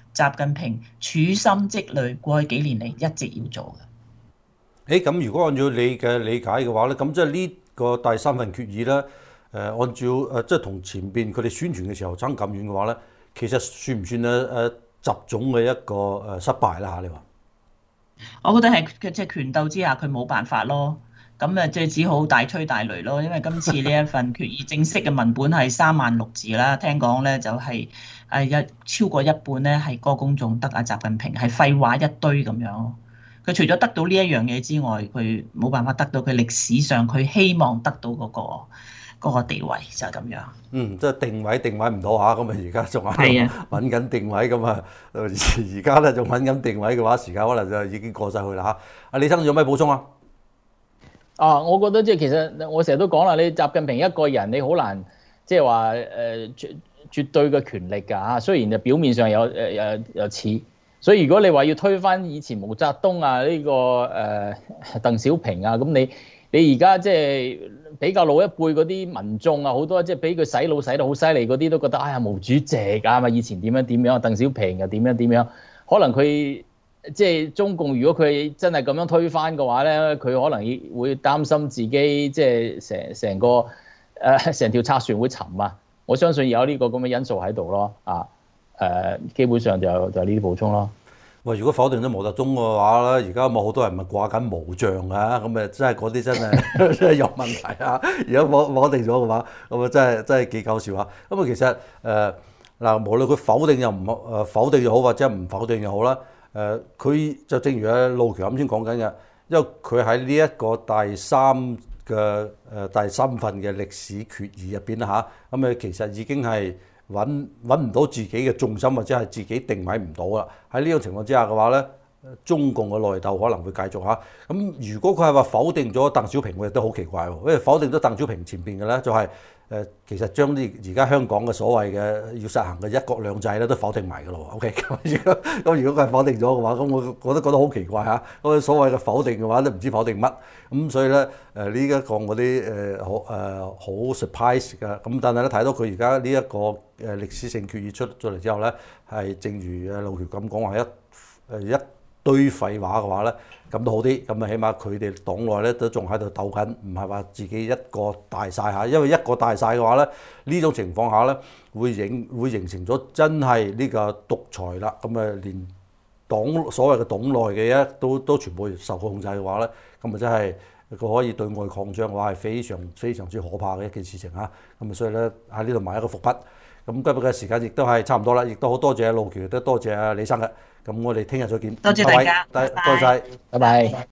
習近平處心積慮過去幾年嚟一直要做嘅。誒咁，如果按照你嘅理解嘅話咧，咁即係呢個第三份決議咧，誒、呃、按照誒即係同前邊佢哋宣傳嘅時候爭咁遠嘅話咧，其實算唔算誒誒習總嘅一個誒失敗啦嚇？你話？ 我覺得係佢即係權鬥之下，佢冇辦法咯。咁誒，即係只好大吹大擂咯。因為今次呢一份決議正式嘅文本係三萬六字啦，聽講咧就係誒一超過一半咧係歌功頌德啊，習近平係廢話一堆咁樣。佢除咗得到呢一樣嘢之外，佢冇辦法得到佢歷史上佢希望得到嗰個嗰個地位，就係咁樣。 嗯，即係定位定位唔到嚇，咁啊而家仲係揾緊定位咁啊，而家咧仲揾緊定位嘅話，時間可能就已經過晒去啦嚇。阿李生有咩補充啊？ 啊，我覺得即係其實我成日都講啦，你習近平一個人你好難即係話誒絕絕對嘅權力㗎嚇，雖然就表面上有誒有有似，所以如果你話要推翻以前毛澤東啊呢、這個誒、呃、鄧小平啊，咁你你而家即係比較老一輩嗰啲民眾啊，好多即係俾佢洗腦洗到好犀利嗰啲都覺得哎呀毛主席啊嘛，以前點樣點樣，鄧小平又點樣點樣，可能佢。即係中共，如果佢真係咁樣推翻嘅話咧，佢可能會擔心自己即係成成個誒成條賊船會沉啊！我相信有呢個咁嘅因素喺度咯，啊誒，基本上就就呢啲補充咯。 喂，如果否定咗毛澤東嘅話咧，而家冇好多人咪掛緊毛像啊，咁誒真係嗰啲真係真係有問題啊！而家否否定咗嘅話，咁啊真係真係幾搞笑啊！咁啊其實誒嗱，無論佢否定又唔誒否定又好，或者唔否定又好啦。誒佢、呃、就正如阿路橋啱先講緊嘅，因為佢喺呢一個第三嘅誒、呃、第三份嘅歷史決議入邊啦嚇，咁、啊、誒其實已經係揾揾唔到自己嘅重心，或者係自己定位唔到啦。喺呢種情況之下嘅話咧，中共嘅內鬥可能會繼續嚇。咁、啊、如果佢係話否定咗鄧小平，我亦都好奇怪喎，因為否定咗鄧小平前邊嘅咧就係、是。誒其實將啲而家香港嘅所謂嘅要實行嘅一國兩制咧都否定埋㗎咯喎 ，OK 咁咁如果佢係否定咗嘅話，咁我我都覺得好奇怪嚇。咁所謂嘅否定嘅話都唔知否定乜，咁所以咧誒呢一個我啲誒好誒好 surprise 㗎。咁但係咧睇到佢而家呢一個誒歷史性決議出咗嚟之後咧，係正如誒路橋咁講話一誒一堆廢話嘅話咧，咁都好啲，咁啊起碼佢哋黨內咧都仲喺度鬥緊，唔係話自己一個大晒嚇，因為一個大晒嘅話咧，呢種情況下咧會影會形成咗真係呢個獨裁啦，咁啊連黨所謂嘅黨內嘅嘢都都全部受控制嘅話咧，咁啊真係佢可以對外擴張嘅話係非常非常之可怕嘅一件事情嚇，咁啊所以咧喺呢度埋一個伏筆。咁今日嘅時間亦都係差唔多啦，亦都好多謝路橋，都多謝阿李生嘅。咁我哋聽日再見。 多謝大家， 多謝，拜拜。 拜拜。